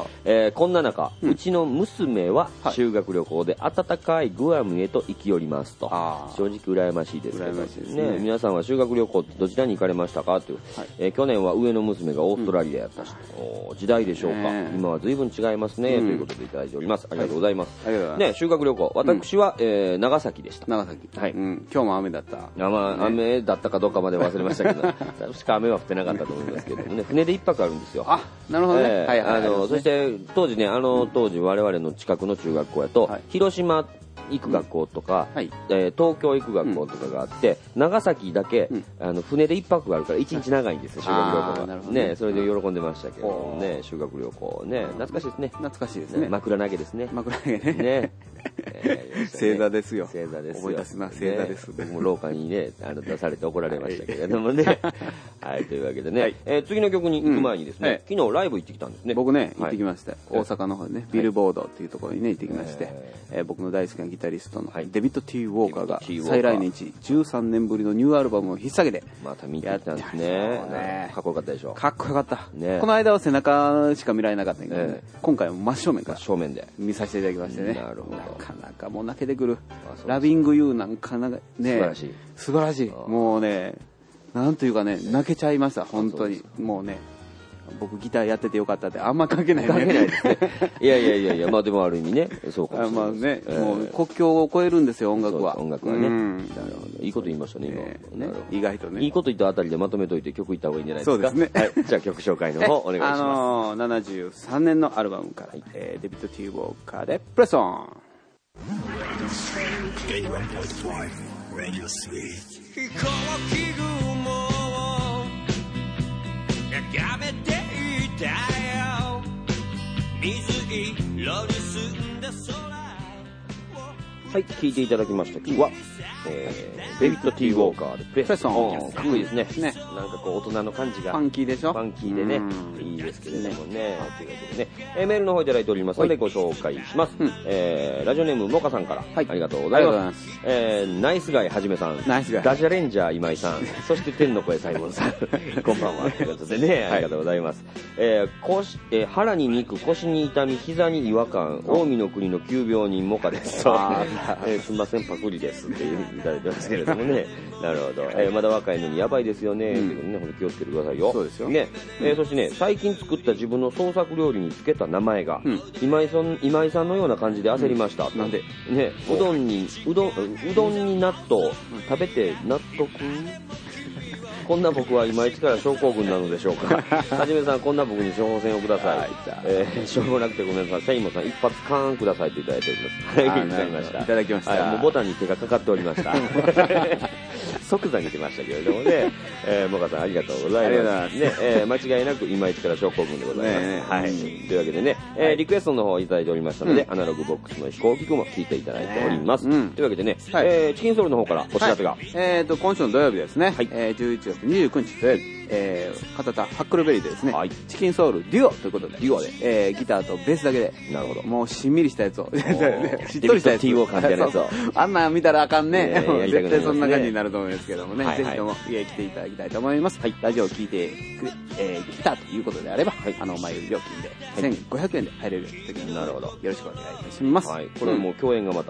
えー、こんな中、うん、うちの娘は修学旅行で暖かいグアムへと行き寄りますと。正直羨ましいですけど。羨ましいですね。皆さんは修学旅行ってどちらに行かれましたかという。はい、えー、去年は上の娘がオーストラリアやったし、うん、時代でしょうか。今は随分違いますね、うん、ということでいただいております。ありがとうございます。はい、ありがとうございます。ね、修学旅行、私は、うん、えー、長崎でした。 長崎。はい。うん、今日も雨だった。 まあ、雨だったかどうかまで忘れましたけど、確か雨は降ってなかったと思いますけどもね、船で一泊あるんですよ。 あ、なるほどね。えー、はいはい、はい。あの、 そして、当時ね、あの、当時我々の近くの中学校やと、はい、広島行く学校とか、うん、はい、えー、東京行く学校とかがあって、うん、長崎だけ、うん、あの船で一泊があるから一日長いんですよ、修学旅行が。ね、ね、それで喜んでましたけどね、修学旅行ね、懐かしいですね。 懐かしいですね。 枕投げですね。 枕投げね。 ね。 正座ですよ。 正座ですよ。 思い出すな、正座です。 僕も廊下にね、あの出されて怒られましたけれどもね。はい、というわけでね、え次の曲に行く前にですね、昨日ライブ行ってきたんですね。 僕ね、行ってきました。大阪の方にね、ビルボードっていうところにね、行ってきまして、え僕の大好きなギタリストのデビッド・T・ウォーカーが再来日じゅうさんねんぶりのニューアルバムを引っ提げてまた見てきたんですね。かっこよかったでしょ。 かっこよかった。この間は背中しか見られなかったんだけどね、今回は真正面から正面で見させていただきましてね。 なるほど。 なかなかもう泣けてくる。ラビング・ユーなんかね、素晴らしい。素晴らしい。もうね、なんというかね、泣けちゃいました、本当に。もうね、僕ギターやっててよかったってあんま関係ないね。 関係ないですね。いやいやいやいや、まあでもある意味ね、そうかもしれない。 まあね、えー、もう国境を越えるんですよ、音楽は。 音楽はね。うん、なるほど。いいこと言いましたね、今。 えー、ね、意外とね。 いいこと言ったあたりでまとめといて曲いった方がいいんじゃないですか。 そうですね。 はい。じゃあ曲紹介の方お願いします。あのー、ななじゅうさんねんのアルバムから、はい、えー、デビッド・T・ウォーカーでプレスオン。Radio Sweet 飛行機雲を眺めていたよ水色に澄んだ空。 はい、聴いていただきました曲は、えー、デビッド・ティー・ウォーカーでプレスオン。かっこいいですね。ね。なんかこう大人の感じが。 ファンキーでしょ。 ファンキーでね、いいですけれどもね。というわけでね、えー、メールの方いただいておりますのでご紹介します。うん、えー、ラジオネームモカさんから、はい、ありがとうございます。えー、ナイスガイはじめさん、 ナイスガイダジャレンジャー今井さん、そして天の声サイモンさん、こんばんはということでね、ありがとうございます。えー、腰、えー、腹に肉、腰に痛み、膝に違和感、近江の国の急病人モカです。えー、すみません、パクリですって言っていただいてますけれどもね。なるほど。えー、まだ若いのにやばいですよね。うん、けどね、ほんと気をつけてくださいよ。 そうですよ。 ね。えー、そしてね、最近作った自分の創作料理につけた名前が、うん、今井さん、今井さんのような感じで焦りました。うん、なんでね、うどんに、うどん、うどんに納豆、食べて納得こんな僕は今一から症候群なのでしょうか。はじめさん、こんな僕に処方箋をください。はい、えー、しょうもなくてごめんなさい。セイモさん、一発カーンくださいといただいております。はい、いただきました。 いただきました。 はい、もうボタンに手がかかっておりました。即座に来ましたけれどもね、えー、モカさんありがとうございます。ね、えー、間違いなく今一から症候群でございます。ね、はい。というわけでね、えー、リクエストの方をいただいておりましたので、うん、アナログボックスの飛行機雲も聞いていただいております。うん、というわけでね、はい、えー、チキンソウルの方からお知らせが。はい、 えーと、今週の土曜日ですね、はい、えー、じゅういちがつにじゅうくにち土曜日、えー、片田ハックルベリーでですね、はい、チキンソウルデュオということで、デュオで、えー、ギターとベースだけで、なるほど。もうしんみりしたやつを、しっとりしたやつを、感じのやつを。あんなん見たらあかんね。絶対そんな感じになると思うんですけどもね、ぜひとも家来ていただきたいと思います。はい、ラジオを聞いて、えー、来たということであれば、はい、あの、前売り料金でせんごひゃくえんで入れるときに、なるほど。よろしくお願いいたします。はい、 これはもう共演がまた、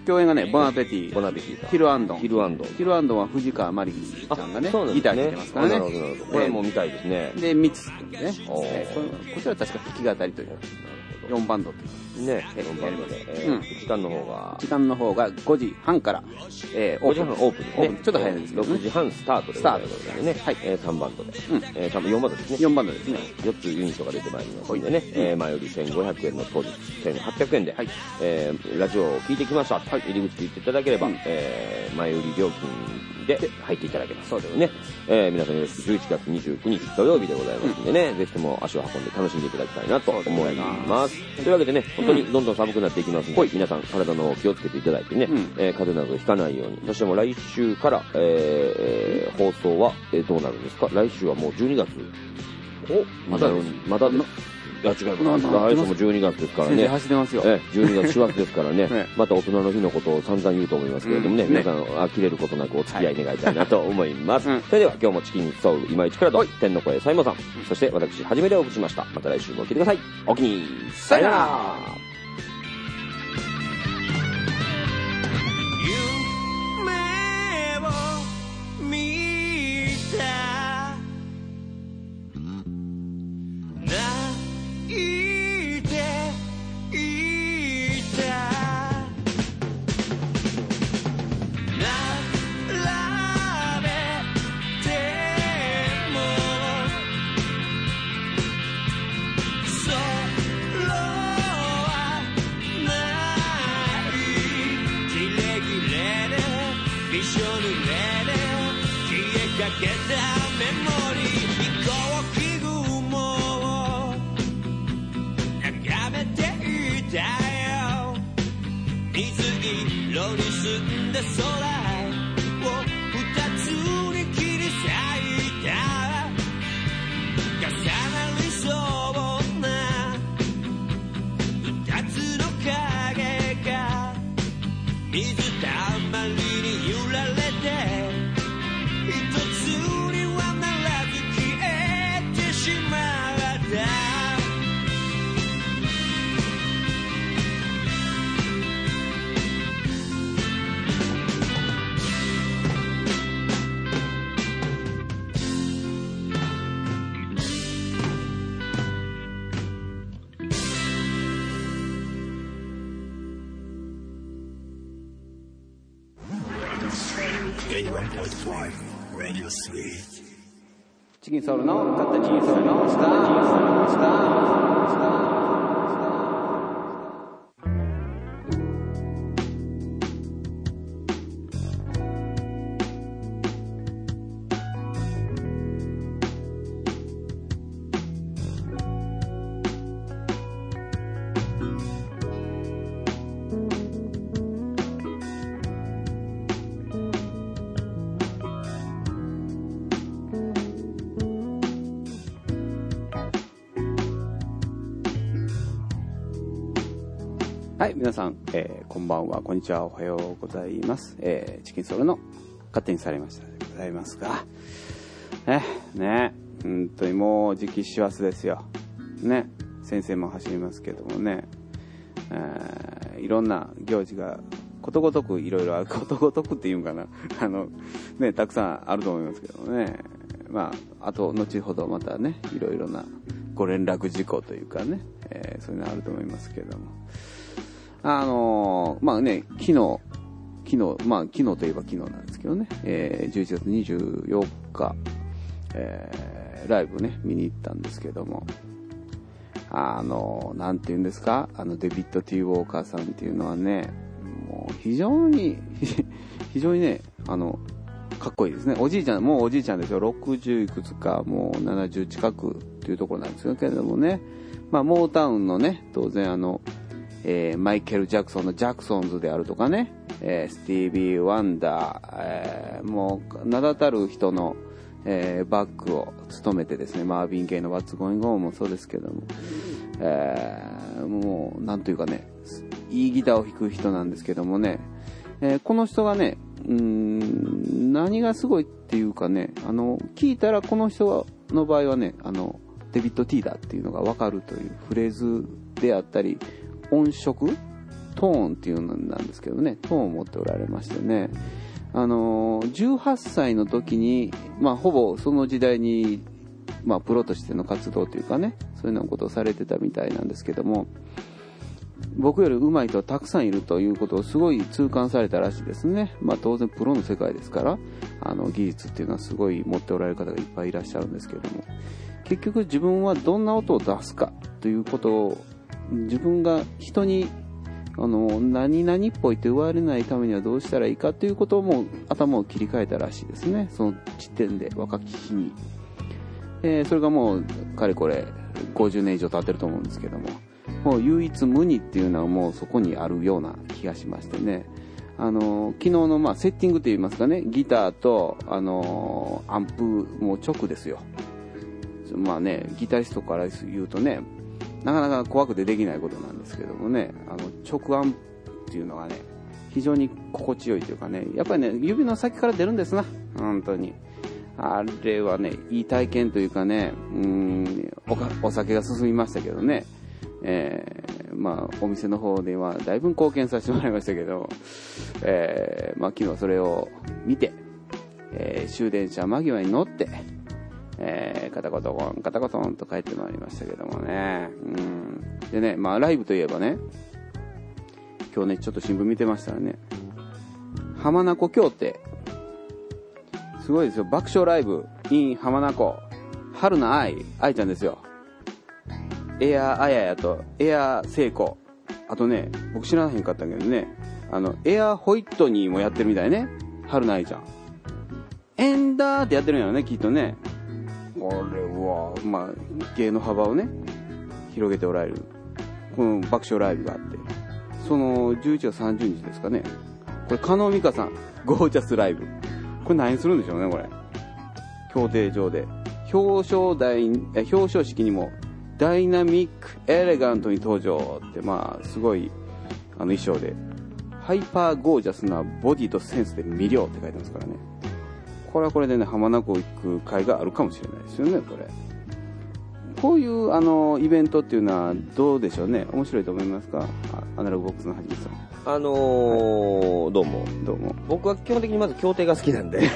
共演がね、ボナペティ、 ボナペティヒルアンドン。 ヒルアンドン。 ヒルアンドンは藤川マリちゃんがね、ギター弾いてますからね。 なるほど、なるほど。これも見たいですね。 で、ミツっていうね。こちらは確か弾き語りという。よんバンドというね、よんバンドで、えー、時間の方が時間の方がごじはんから、 えー、ごじはんオープンですね。 ちょっと早いんですけど、 ろくじはんスタートでございますのでね、はい、えー、さんバンドで、うん、えー、よんバンドですね。 よんバンドですね。 よっつユニットが出てまいりますのでね、えー、前よりせんごひゃくえんの当日せんはっぴゃくえんで、はい、えー、ラジオを聞いてきました、はい、入り口で言っていただければ、うん、えー、前より料金で入っていただけます。そうですね。えー、皆さんよろしくじゅういちがつにじゅうくにち土曜日でございますんでね、うん、ぜひとも足を運んで楽しんでいただきたいなと思います。というわけでね、本当にどんどん寒くなっていきますので、うん、皆さん体の気をつけていただいてね、うん、えー、風邪などひかないように。そしてもう来週から、えー、放送は、えー、どうなるんですか？来週はもうじゅうにがつ。 お、まだまだです。いや違います。来週もじゅうにがつですからね。 走ってますよ。 え、じゅうにがつ、しがつですからね。ね、また大人の日のことを散々言うと思いますけれどもね、うん、皆さん呆れることなくお付き合い願いたいなと思います。はい、それでは今日もチキンソウル今市からと天の声サイモンさん、そして私はじめでお送りしました。また来週も聞いてください。おきに、さよなら。 チキンソウルの勝手にチキンソウルのスタースタースターはい、皆さん、えー、こんばんは、こんにちは、おはようございます。えー、チキンソウルの勝手にされましたでございますが、ね、ね、本当にもう時期師走ですよ。ね、先生も走りますけどもね、えー、いろんな行事がことごとくいろいろある、ことごとくっていうんかな、あの、ね、たくさんあると思いますけどもね、まあ、あと、後ほどまたね、いろいろなご連絡事項というかね、えー、そういうのあると思いますけども、あのー、まあね、昨日、昨日、まあ昨日といえば昨日なんですけどね、えー、じゅういちがつにじゅうよっか、えー、ライブね、見に行ったんですけども、あのー、なんて言うんですか、あのデビッド・ティー・ウォーカーさんっていうのはね、もう非常に、非常にね、あの、かっこいいですね。おじいちゃん、もうおじいちゃんですよ。ろくじゅういくつか、もうななじゅう近くっていうところなんですけれどもね、まあモータウンのね、当然あの、えー、マイケル・ジャクソンのジャクソンズであるとかね、えー、スティービー・ワンダー、えー、もう名だたる人の、えー、バックを務めてですね、マーヴィン・ゲイの What's Going On もそうですけども、えー、もうなんというかね、いいギターを弾く人なんですけどもね、えー、この人がね、うーん、何がすごいっていうかね、あの聞いたらこの人の場合はね、あのデビッド・ティーだっていうのが分かるというフレーズであったり、音色トーンっていうのなんですけどね、トーンを持っておられましてね、あのー、じゅうはっさいの時に、まあ、ほぼその時代に、まあ、プロとしての活動というかね、そういうようなことをされてたみたいなんですけども、僕より上手い人はたくさんいるということをすごい痛感されたらしいですね。まあ、当然プロの世界ですから、あの技術っていうのはすごい持っておられる方がいっぱいいらっしゃるんですけれども、結局自分はどんな音を出すかということを、自分が人にあの何々っぽいと言われないためにはどうしたらいいかということをもう頭を切り替えたらしいですね、その時点で、若き日に。えー、それがもうかれこれごじゅうねん以上経ってると思うんですけども、もう唯一無二っていうのはもうそこにあるような気がしましてね、あの昨日のまあセッティングといいますかね、ギターとあのアンプもう直ですよ。まあね、ギタリストから言うとね、なかなか怖くてできないことなんですけどもね、あの直アンっていうのがね、非常に心地よいというかね、やっぱりね、指の先から出るんですな、本当に。あれはね、いい体験というかね、うーん お, お酒が進みましたけどね、えー、まあお店の方ではだいぶ貢献させてもらいましたけど、えー、まあ昨日それを見て、えー、終電車間際に乗って、えー、カタコトコンカタコトンと帰ってまいりましたけどもね、うん、でね、まあライブといえばね、今日ねちょっと新聞見てましたらね、浜名湖協定すごいですよ、爆笑ライブ in 浜名湖、春菜愛愛ちゃんですよ、エアあややとエア聖子、あとね僕知らへんかったけどね、あのエアホイットニーもやってるみたいね、春菜愛ちゃんエンダーってやってるんやろね、きっとね。これはまあ芸の幅をね広げておられるこの爆笑ライブがあって、そのじゅういちがつさんじゅうにちですかね、これ加納美香さんゴージャスライブ、これ何するんでしょうね、これ協定上で表彰台表彰式にもダイナミックエレガントに登場って、まあすごいあの衣装でハイパーゴージャスなボディとセンスで魅了って書いてますからね、これはこれでね浜名湖行く会があるかもしれないですよね。これこういうあのイベントっていうのはどうでしょうね、面白いと思いますか、アナログボックスのはじめさん。 あのーはい、どうもどうも。 僕は基本的にまず協定が好きなんで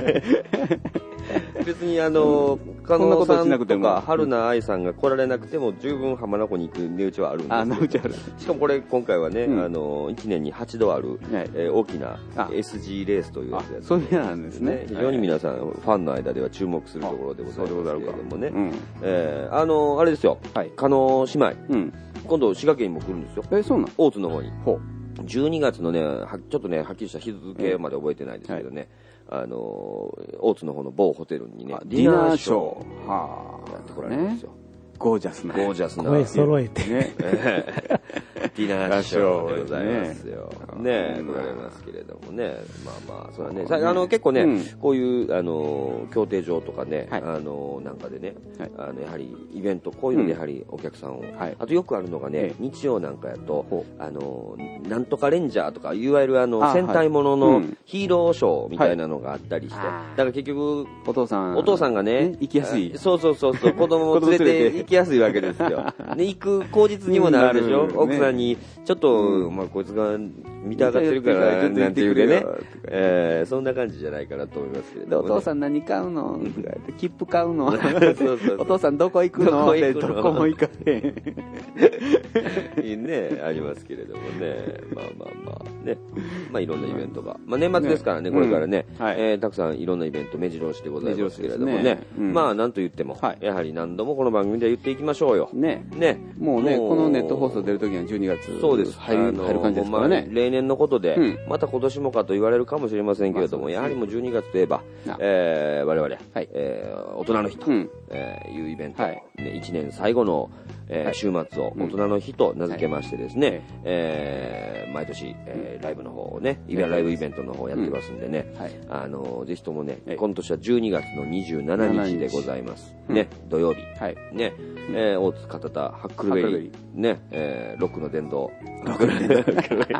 別にあのー、加納さんとか春菜愛さんが来られなくても十分浜名湖に行く値打ちはあるんですあ値打ちある。 しかもこれ今回はね、 うん、 あのー、いちねんにはちどある、はい、えー、大きな エスジー レースというやつです、ね、 そういうなんですね。 非常に皆さん、はい、ファンの間では注目するところでございますけれどもね、 うん、 えー、あのー、あれですよ、はい、加納姉妹、うん、今度滋賀県にも来るんですよ。 え、そうなの？ 大津の方に。ほう。じゅうにがつのね、はちょっとね、はっきりした日付まで覚えてないですけどね、はい、あのー、大津の方の某ホテルにね、 ディナーショー、 はあ、やってこられるんですよ。 ね、ゴージャスな。 ゴージャスな。 声揃えて。 ね。ディナーショーでございますよ。ねえ、来られますけれどもね。まあまあ、それはね、あの、結構ね、うん、こういう、あの、協定上とかね、はい、あの、なんかでね、はい、あの、やはりイベント、こういうのでやはりお客さんを、うん、あとよくあるのがね、日曜なんかやと、あの、なんとかレンジャーとか、いわゆるあの、戦隊もののヒーローショーみたいなのがあったりして、はい、だから結局、 お父さん、 お父さんがね、 行きやすい。 そうそうそうそう、子供を連れて行きやすいわけですよ。で、行く口実にもなるでしょ、うん、奥さんに、ちょっと、うん、まあ、こいつが見たがってるから、なんていうかね、えー、そんな感じじゃないかなと思いますけれども、ね。 お父さん何買うの切符買うのそうそうそう、 お父さんどこ行くのどこ行くのどこも行かへん。 いいね、ありますけれどもね。まあまあまあ、ね。まあいろんなイベントが。まあ年末ですからね、ねこれからね、うん、はい、えー、たくさんいろんなイベント目白押しでございますけれどもね。ね、うん、まあなんと言っても、はい、やはり何度もこの番組で言っていきましょうよ。ね。ね。 もうね、もうこのネット放送出るときはじゅうにがつ。 そうです。 入る、入る感じですからね。 まあ、例年のことで、うん、また今年もかと言われるかもしれませんけれども、まあ、やはりもうじゅうにがつといえば、えー、我々、はい、えー、大人の日と、うん、えー、いうイベント、はい、ね、いちねん最後の、えーはい、週末を大人の日と名付けましてですね、はい、えー、毎年、えー、ライブの方をね、イベライブイベントの方をやってますんでね、はい、あのぜひともね、はい、今年はじゅうにがつのにじゅうしちにちでございます。うん、ね、土曜日、はい、ね、えー、大津片田ハックルベリー、ね、えー、ロックの殿堂、ロックの殿堂、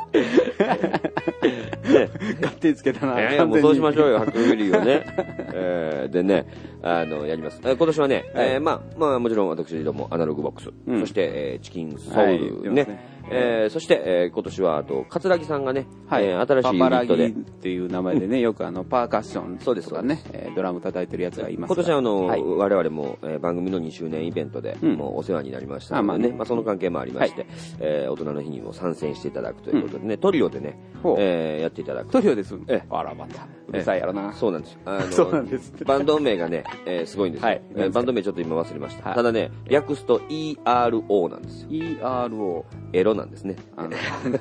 ね、勝手につけたな。 いやいや、もうそうしましょうよ、ハックルベリーをね。えー、でね、あの、やります。えー、今年はね、はい、えー、まあ、まあ、もちろん私どもアナログボックス、うん、そして、えー、チキンソウルね、はい、 えー、そして、えー、今年はあと桂木さんがね、 はい、 えー、新しいユニットでっていう名前でね、よくあのパーカッションとかね、えー、ドラム叩いてるやつがいます。 今年はあの、はい、我々も、えー、番組のにしゅうねんイベントで、うん、もうお世話になりましたのでね、あまあね、まあ、その関係もありまして、はい、えー、大人の日にも参戦していただくということでね、うん、トリオでね、えー、やっていただく。 トリオです。 えあらまた。うるさいやろな。 そうなんです。あのそうなんです。 バンド名がね、えー、すごいんですよ。はい、えー、バンド名ちょっと今忘れました。はい、ただね、略すと イーアールオー なんですよ。 イーアールオー。 エロなんですね。 あの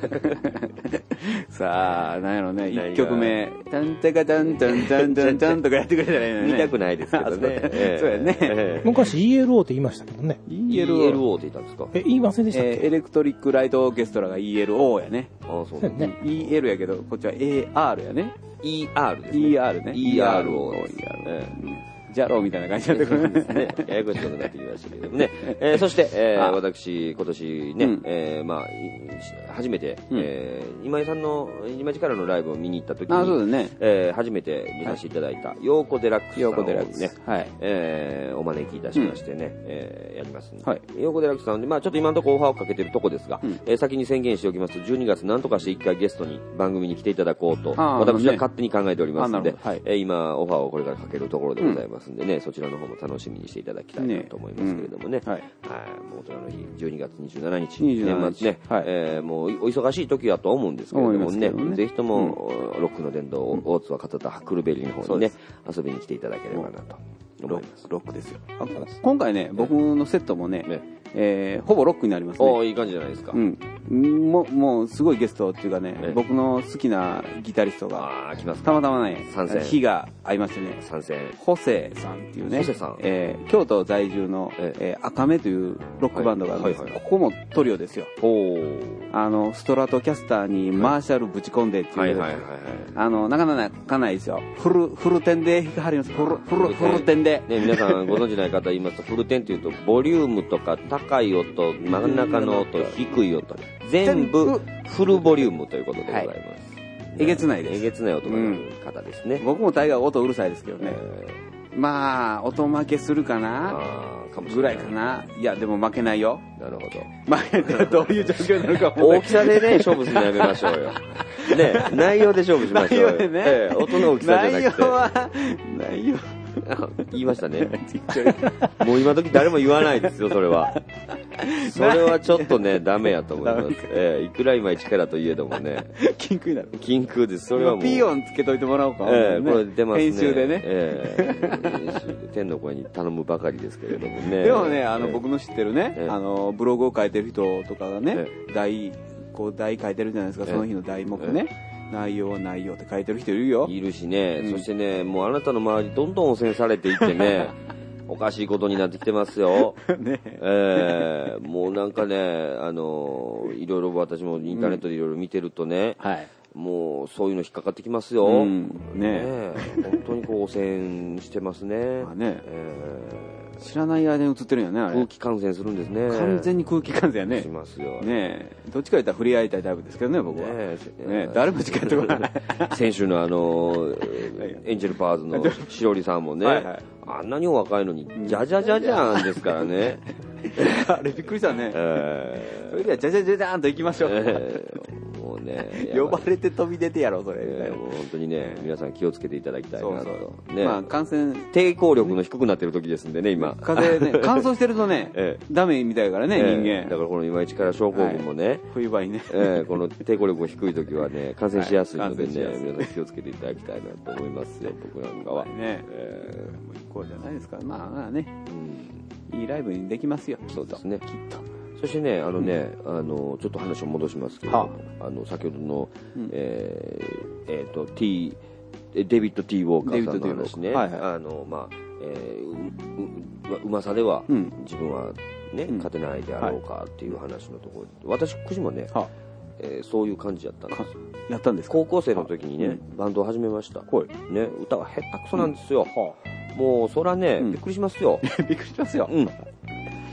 さあ、なんやろね、一曲目、タンタカタンタンタンタンタンとかやってくれたらいいのね。 見たくないですけどね。 そうやね。 昔 イーエルオー って言いましたけどね。 イーエルオー って言ったんですか？ え、言いませんでしたっけ？ エレクトリックライトオーケストラが イーエルオー やね。 ああ、そうですね。 イーエル やけど、こっちは エーアール やね。 イーアール ですね。 イーアール ね。 イーアールオー です。 ジャローみたいな感じになってくるんですね。 ややこしくなってきましたけどもね。えー、そして、えー、私、今年ね、うん、えー、まあ、初めて、うん、えー、今井さんの、今井からのライブを見に行った時に、 あ、そうですね。 えー、初めて見させていただいた、ヨーコデラックスさんをね、 はい、 えー、お招きいたしましてね、うん、えー、やりますんで、はい、ヨーコデラックスさんで、まあ、ちょっと今のところオファーをかけてるとこですが、うん、えー、先に宣言しておきますと、じゅうにがつなんとかして一回ゲストに番組に来ていただこうと、私は勝手に考えておりますので、はい、えー、今、オファーをこれからかけるところでございますんでね、うん、そちらの方も楽しみにしていただきたいなと思いますけれどもね。ね、うん、はい。はい。もう大人の日、じゅうにがつにじゅうしちにち、年末ね、はい、えー、もうお忙しい時だと思うんですけれどもね、ねぜひとも、うん、ロックの殿堂、うん、大津は片田ハックルベリーの方にね、遊びに来ていただければなと思います。 ロックですよ。今回ね、僕のセットもね、ねえー、ほぼロックになりますね。 おー、いい感じじゃないですか。 うん。もう、もうすごいゲストっていうかね、ね僕の好きなギタリストが、 あ来ますたまたまね、 参戦。 日が合いましてね、 参戦。 ホセさんっていうね、 ホセさん。 えー、京都在住の、ええー、赤目というロックバンドがあるんですけど、はいはいはい、ここもトリオですよ。 おあの、ストラトキャスターにマーシャルぶち込んでっていう、はいはいはいはい、あの、なかなかないですよ。フル、フルテンで弾かはります。フル、フル、フルテンで。 ね、皆さんご存知ない方言いますと、フルテンっていうと、ボリュームとか高い音、真ん中の音、低い音、全部フルボリュームということでございます。はい、 えげつないです。 えげつない音の方ですね。 うん、僕も大概音うるさいですけどね。まあ、音負けするかなかもしれないぐらいかな。いや、でも負けないよ。 なるほど。 負けてどういう状況になるかも大きさでね、勝負するのやめましょうよ。ね、内容で勝負しましょうよ。 内容でね。 ええ、音の大きさじゃなくて。 内容は、内容。 言いましたね。もう今時誰も言わないですよ、それは。それはちょっとね、ダメやと思います。えー、いくら今一からといえどもね。 禁句になる。 禁句です。それはもう。 ピー音つけといてもらおうか。 えー、これ出ますね。 編集でね。 えー、編集で天の声に頼むばかりですけれどもね。 でもね、あの、僕の知ってるね、あの、ブログを書いてる人とかがね、題、こう、題書いてるじゃないですか、その日の題目ね。内容は内容って書いてる人いるよ。 いるしね、うん、そしてね、もうあなたの周りどんどん汚染されていってね、おかしいことになってきてますよ。 ねえー、もうなんかね、あの、いろいろ私もインターネットでいろいろ見てるとね、 うん、はい、 もうそういうの引っかかってきますよ。 うん、ね, ね本当にこう汚染してますね。 まあね、えー知らない間に映ってるんよね、あれ。 空気感染するんですね。 完全に空気感染やね。 しますよ。 ねどっちか言ったら触れ合いたいタイプですけどね、僕は。ねね誰も近いところない。 先週のあの、エンジェルパーズのしおりさんもね、はいはい、あんなにお若いのに、じゃじゃじゃじゃんですからね。 あれびっくりしたね。えー、それではじゃじゃじゃじゃーんと行きましょう。えー、もうね、 呼ばれて飛び出てやろう、それ。 えー、もう本当にね、皆さん気をつけていただきたいなと。そうそうね、 まあ感染。 抵抗力の低くなってる時ですんでね、今。 風邪ね、乾燥してるとね、えー、ダメみたいからね、人間。 だからこの今一から症候群もね、はい、 冬場にね、 えー、この抵抗力が低い時はね、感染しやすいのでね、はい、皆さん気をつけていただきたいなと思いますよ、僕なんかは。 ね、えー、こうじゃないですか。まあまあね、うん、いいライブにできますよ。 そうですね。 きっと。 そしてね、あのね、うん、あの、ちょっと話を戻しますけど、あ, あの、先ほどの、うん、えー、えー、と、T、デビッド・T・ウォーカーさんの話ね、はいはい、あの、まあ、えー、う、うまさでは、うん、自分はね、うん、勝てないであろうかっていう話のところで、はい、私、くじもね、えー、そういう感じだったんです。 やったんですか？ 高校生の時にね、バンドを始めました。ね、歌は下手くそなんですよ。うん、もう、そらね、うん、びっくりしますよ。 びっくりしますよ。 うん。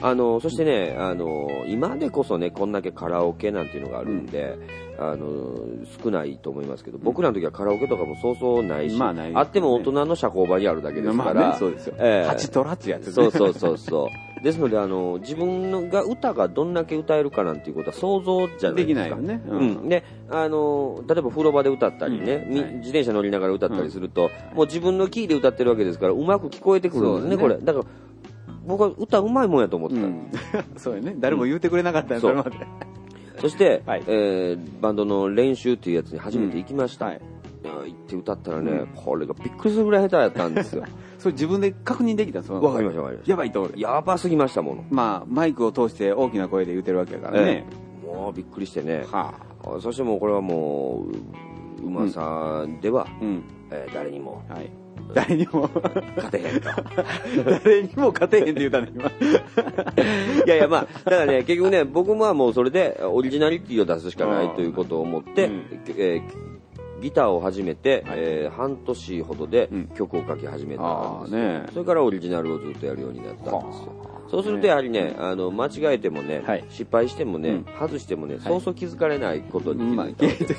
あの、そしてね、あの、今でこそね、こんだけカラオケなんていうのがあるんで、うん、あの、少ないと思いますけど、僕らの時はカラオケとかもそうそうないし、まあないね、あっても大人の社交場にあるだけですから、まあね、 そうですよ。えー、ハチトラッチやつ、ね、 そうそうそうそう。ですので、あの、自分が歌がどんだけ歌えるかなんていうことは想像じゃないですか。できないよね。うん。うん、で、あの、例えば風呂場で歌ったりね、うんはい、自転車乗りながら歌ったりすると、うん、もう自分のキーで歌ってるわけですから、うまく聞こえてくるんですね、ねこれ。だから、僕は歌うまいもんやと思ってた。うん、 そうやね。誰も言うてくれなかったんそれまで。 そして、はい、えー、バンドの練習っていうやつに初めて行きました。うんはい、行って歌ったらね、うん、これがびっくりするぐらい下手やったんですよ。 それ自分で確認できたんですか？ わかりました、わかりました。 やばいと。 やばすぎましたもの。 まあ、マイクを通して大きな声で言ってるわけだからね。 えー、もうびっくりしてね。はあ、そしてもうこれはもう、うまさでは、うんえー、誰にも。はい誰にも勝てへんと誰にも勝てへんって言ったの今いやいやまあだからね結局ね僕もはもうそれでオリジナリティを出すしかないということを思って、うんえー、ギターを始めて、はいえー、半年ほどで曲を書き始めたんですよ、うんね、それからオリジナルをずっとやるようになったんですよ。そうするとやはりね、あの間違えてもね、はい、失敗してもね、うん、外してもね、そうそう気づかれないことに気づいたわけです、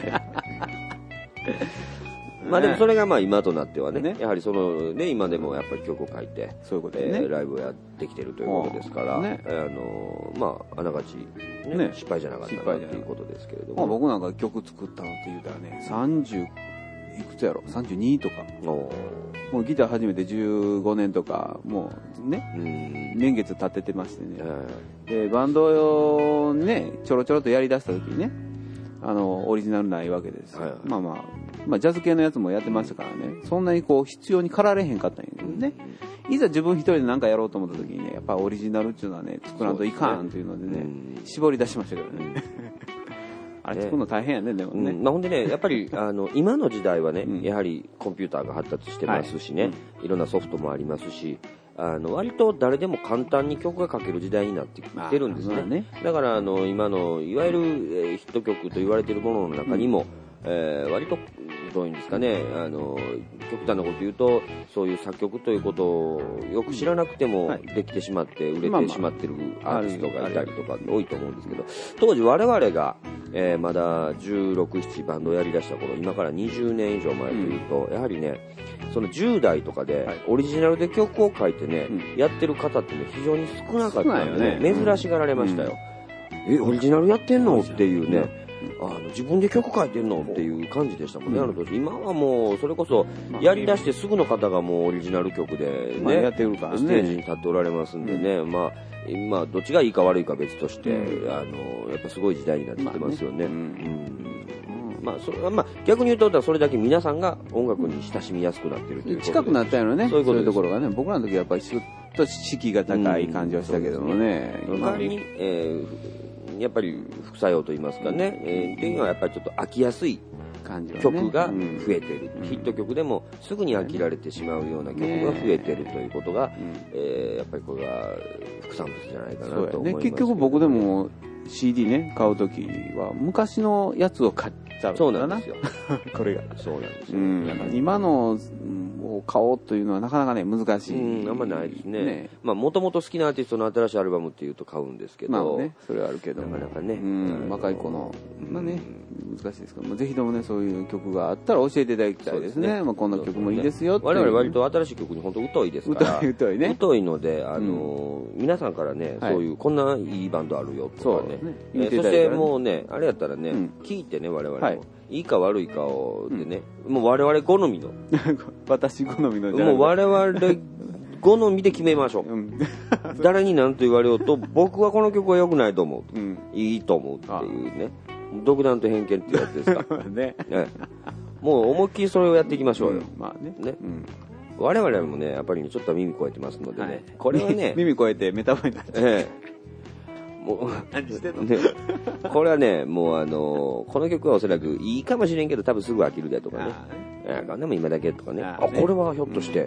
まあでもそれがまあ今となってはね、ねやはりそのね今でもやっぱり曲を書いて、そういうことで、ねえー、ライブをやってきてるということですから、ね、あのまああながち、ねね、失敗じゃなかったなということですけれども、まあ、 僕なんか曲作ったのって言うたらね、さんじゅういくつやろ、さんじゅうにとか、もうギター始めてじゅうごねんとかもうね、うん年月経っててましてね、でバンドをねちょろちょろっとやりだした時にね、あのオリジナルないわけです、はいはい、まあまあまあ、ジャズ系のやつもやってましたからね、そんなにこう必要に駆られへんかったんやけどね、いざ自分一人で何かやろうと思った時にね、やっぱオリジナルっていうのはね作らんといかんというのでね、絞り出しましたけどねあれ作るの大変やね、でもね、 うんまあ、ほんでねやっぱりあの今の時代はね、うん、やはりコンピューターが発達してますしね、はい、いろんなソフトもありますし、あの割と誰でも簡単に曲が書ける時代になってきてるんですね。ねだからあの今のいわゆる、えー、ヒット曲と言われているものの中にも、うんえー、割とどういうんですかね、あの極端なこと言うとそういう作曲ということをよく知らなくてもできてしまって売れてしまってるアーティストがいたりとか多いと思うんですけど、当時我々が、えー、まだじゅうろく、ななバンドをやりだした頃、今からにじゅうねん以上前というと、うん、やはりねそのじゅう代とかでオリジナルで曲を書いてね、うん、やってる方ってね非常に少なかったので、ね、珍しがられましたよ、うん、えオリジナルやってんのっていうね、あの自分で曲書いてんのっていう感じでしたもんね、うん、あの時。今はもうそれこそやりだしてすぐの方がもうオリジナル曲でね、まあ、やってるからねステージに立っておられますんでね、うん、まあ今どっちがいいか悪いか別として、うん、あのやっぱすごい時代になってきてますよね。まあね、うんうんまあそれまあ、逆に言うとそれだけ皆さんが音楽に親しみやすくなってるということで近くなったよね、そういうことそういうところがね。僕らの時はやっぱりちょっと敷居が高い感じはしたけどもね、 うん、代わりに、えー、やっぱり副作用といいますかね、えー、っていうのはやっぱりちょっと飽きやすい曲が増えてる、うん、ヒット曲でもすぐに飽きられてしまうような曲が増えてるということが、ねえー、やっぱりこれが副産物じゃないかなと思います、ね、 結局僕でも シーディー ね買うときは昔のやつを買っちゃうそうなんですよこれがそうなんですよ、 うん、今のを買おうというのはなかなかね難しい、 うん、あんまないですね。ねまあもともと好きなアーティストの新しいアルバムっていうと買うんですけど、 まあねそれはあるけどなかなかね、 うん、若い子のまあね難しいですけど、ぜひともねそういう曲があったら教えていただきたいですね。ですねまあこんな曲もいいですよっていう。 我々割と新しい曲に本当疎いですから。 疎い疎いね。 疎いのであの、うん、皆さんからね、はい、そういうこんないいバンドあるよとかね。そ, ねえー、そしてもうねあれやったらね、うん、聞いてね我々も。はいいいか悪いかをでね、うん、もう我々好みの私好みのじゃもう我々好みで決めましょう、うん、誰に何と言われようと僕はこの曲は良くないと思う、うん、いいと思うっていうね独断と偏見っていうやつですかねねもう思いっきりそれをやっていきましょうよ、うん、まあねね、うん我々もねやっぱり、ね、ちょっと耳超えてますのでね、はい、これはね耳超えてメタボになっちゃう、ええもう何してんの、ね、これはねもうあのー、この曲はおそらくいいかもしれんけど多分すぐ飽きるでとかねああでも今だけとかねあこれはひょっとして、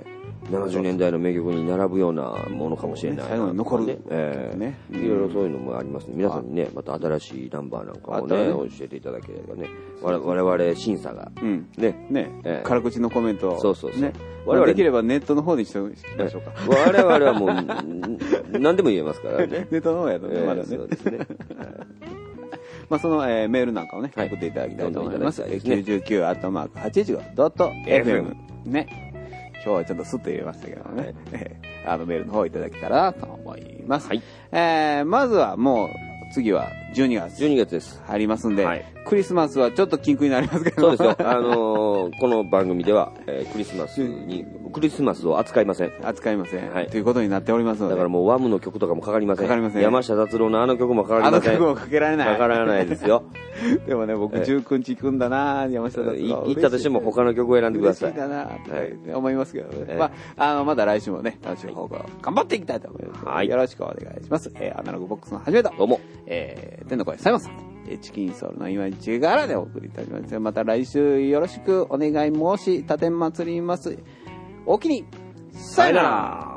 ななじゅうねんだいの名曲に並ぶようなものかもしれない、ね、 最後に残るね、 えーね、いろいろそういうのもありますね。皆さんにね、また新しいナンバーなんかをね、ね教えていただければね、我々審査が、うん、ね、 ね、えー、辛口のコメントを、 そうそうそう。ね、 我々できればネットの方にしておきましょうか。 我々はもう、何でも言えますからね。 ネットの方やとね、まだね。そうですね。まあその、えー、メールなんかをね、送っていただきたいと思います。きゅうじゅうきゅうアットマークはちいちごドットエフエム ね。今日はちょっとスッと言えましたけどね。はい、あのメールの方いただけたらと思います。はい。えー、まずはもう次はじゅうにがつ。 じゅうにがつです。 入りますんで、はい、クリスマスはちょっと禁句になりますけど。 そうですよ。あのー、この番組では、えー、クリスマスに、クリスマスを扱いません。 扱いません。はい。ということになっておりますので。 だからもうワムの曲とかもかかりません。 かかりません。 山下達郎のあの曲もかかりません。 あの曲もかけられない。 かからないですよ。 でもね、僕じゅうくにち行くんだな、山下達郎。 行ったとしても他の曲を選んでください。 嬉しいだな、って思いますけどね。まあ、あの、まだ来週もね、楽しい方向頑張っていきたいと思います。はい。よろしくお願いします。えー、アナログボックスのはじめと。 どうも。 えー、天の声、サイモンさん。チキンソウルの今市からでお送りいたします。また来週よろしくお願い申し、立てまつります。おおきに、さよなら。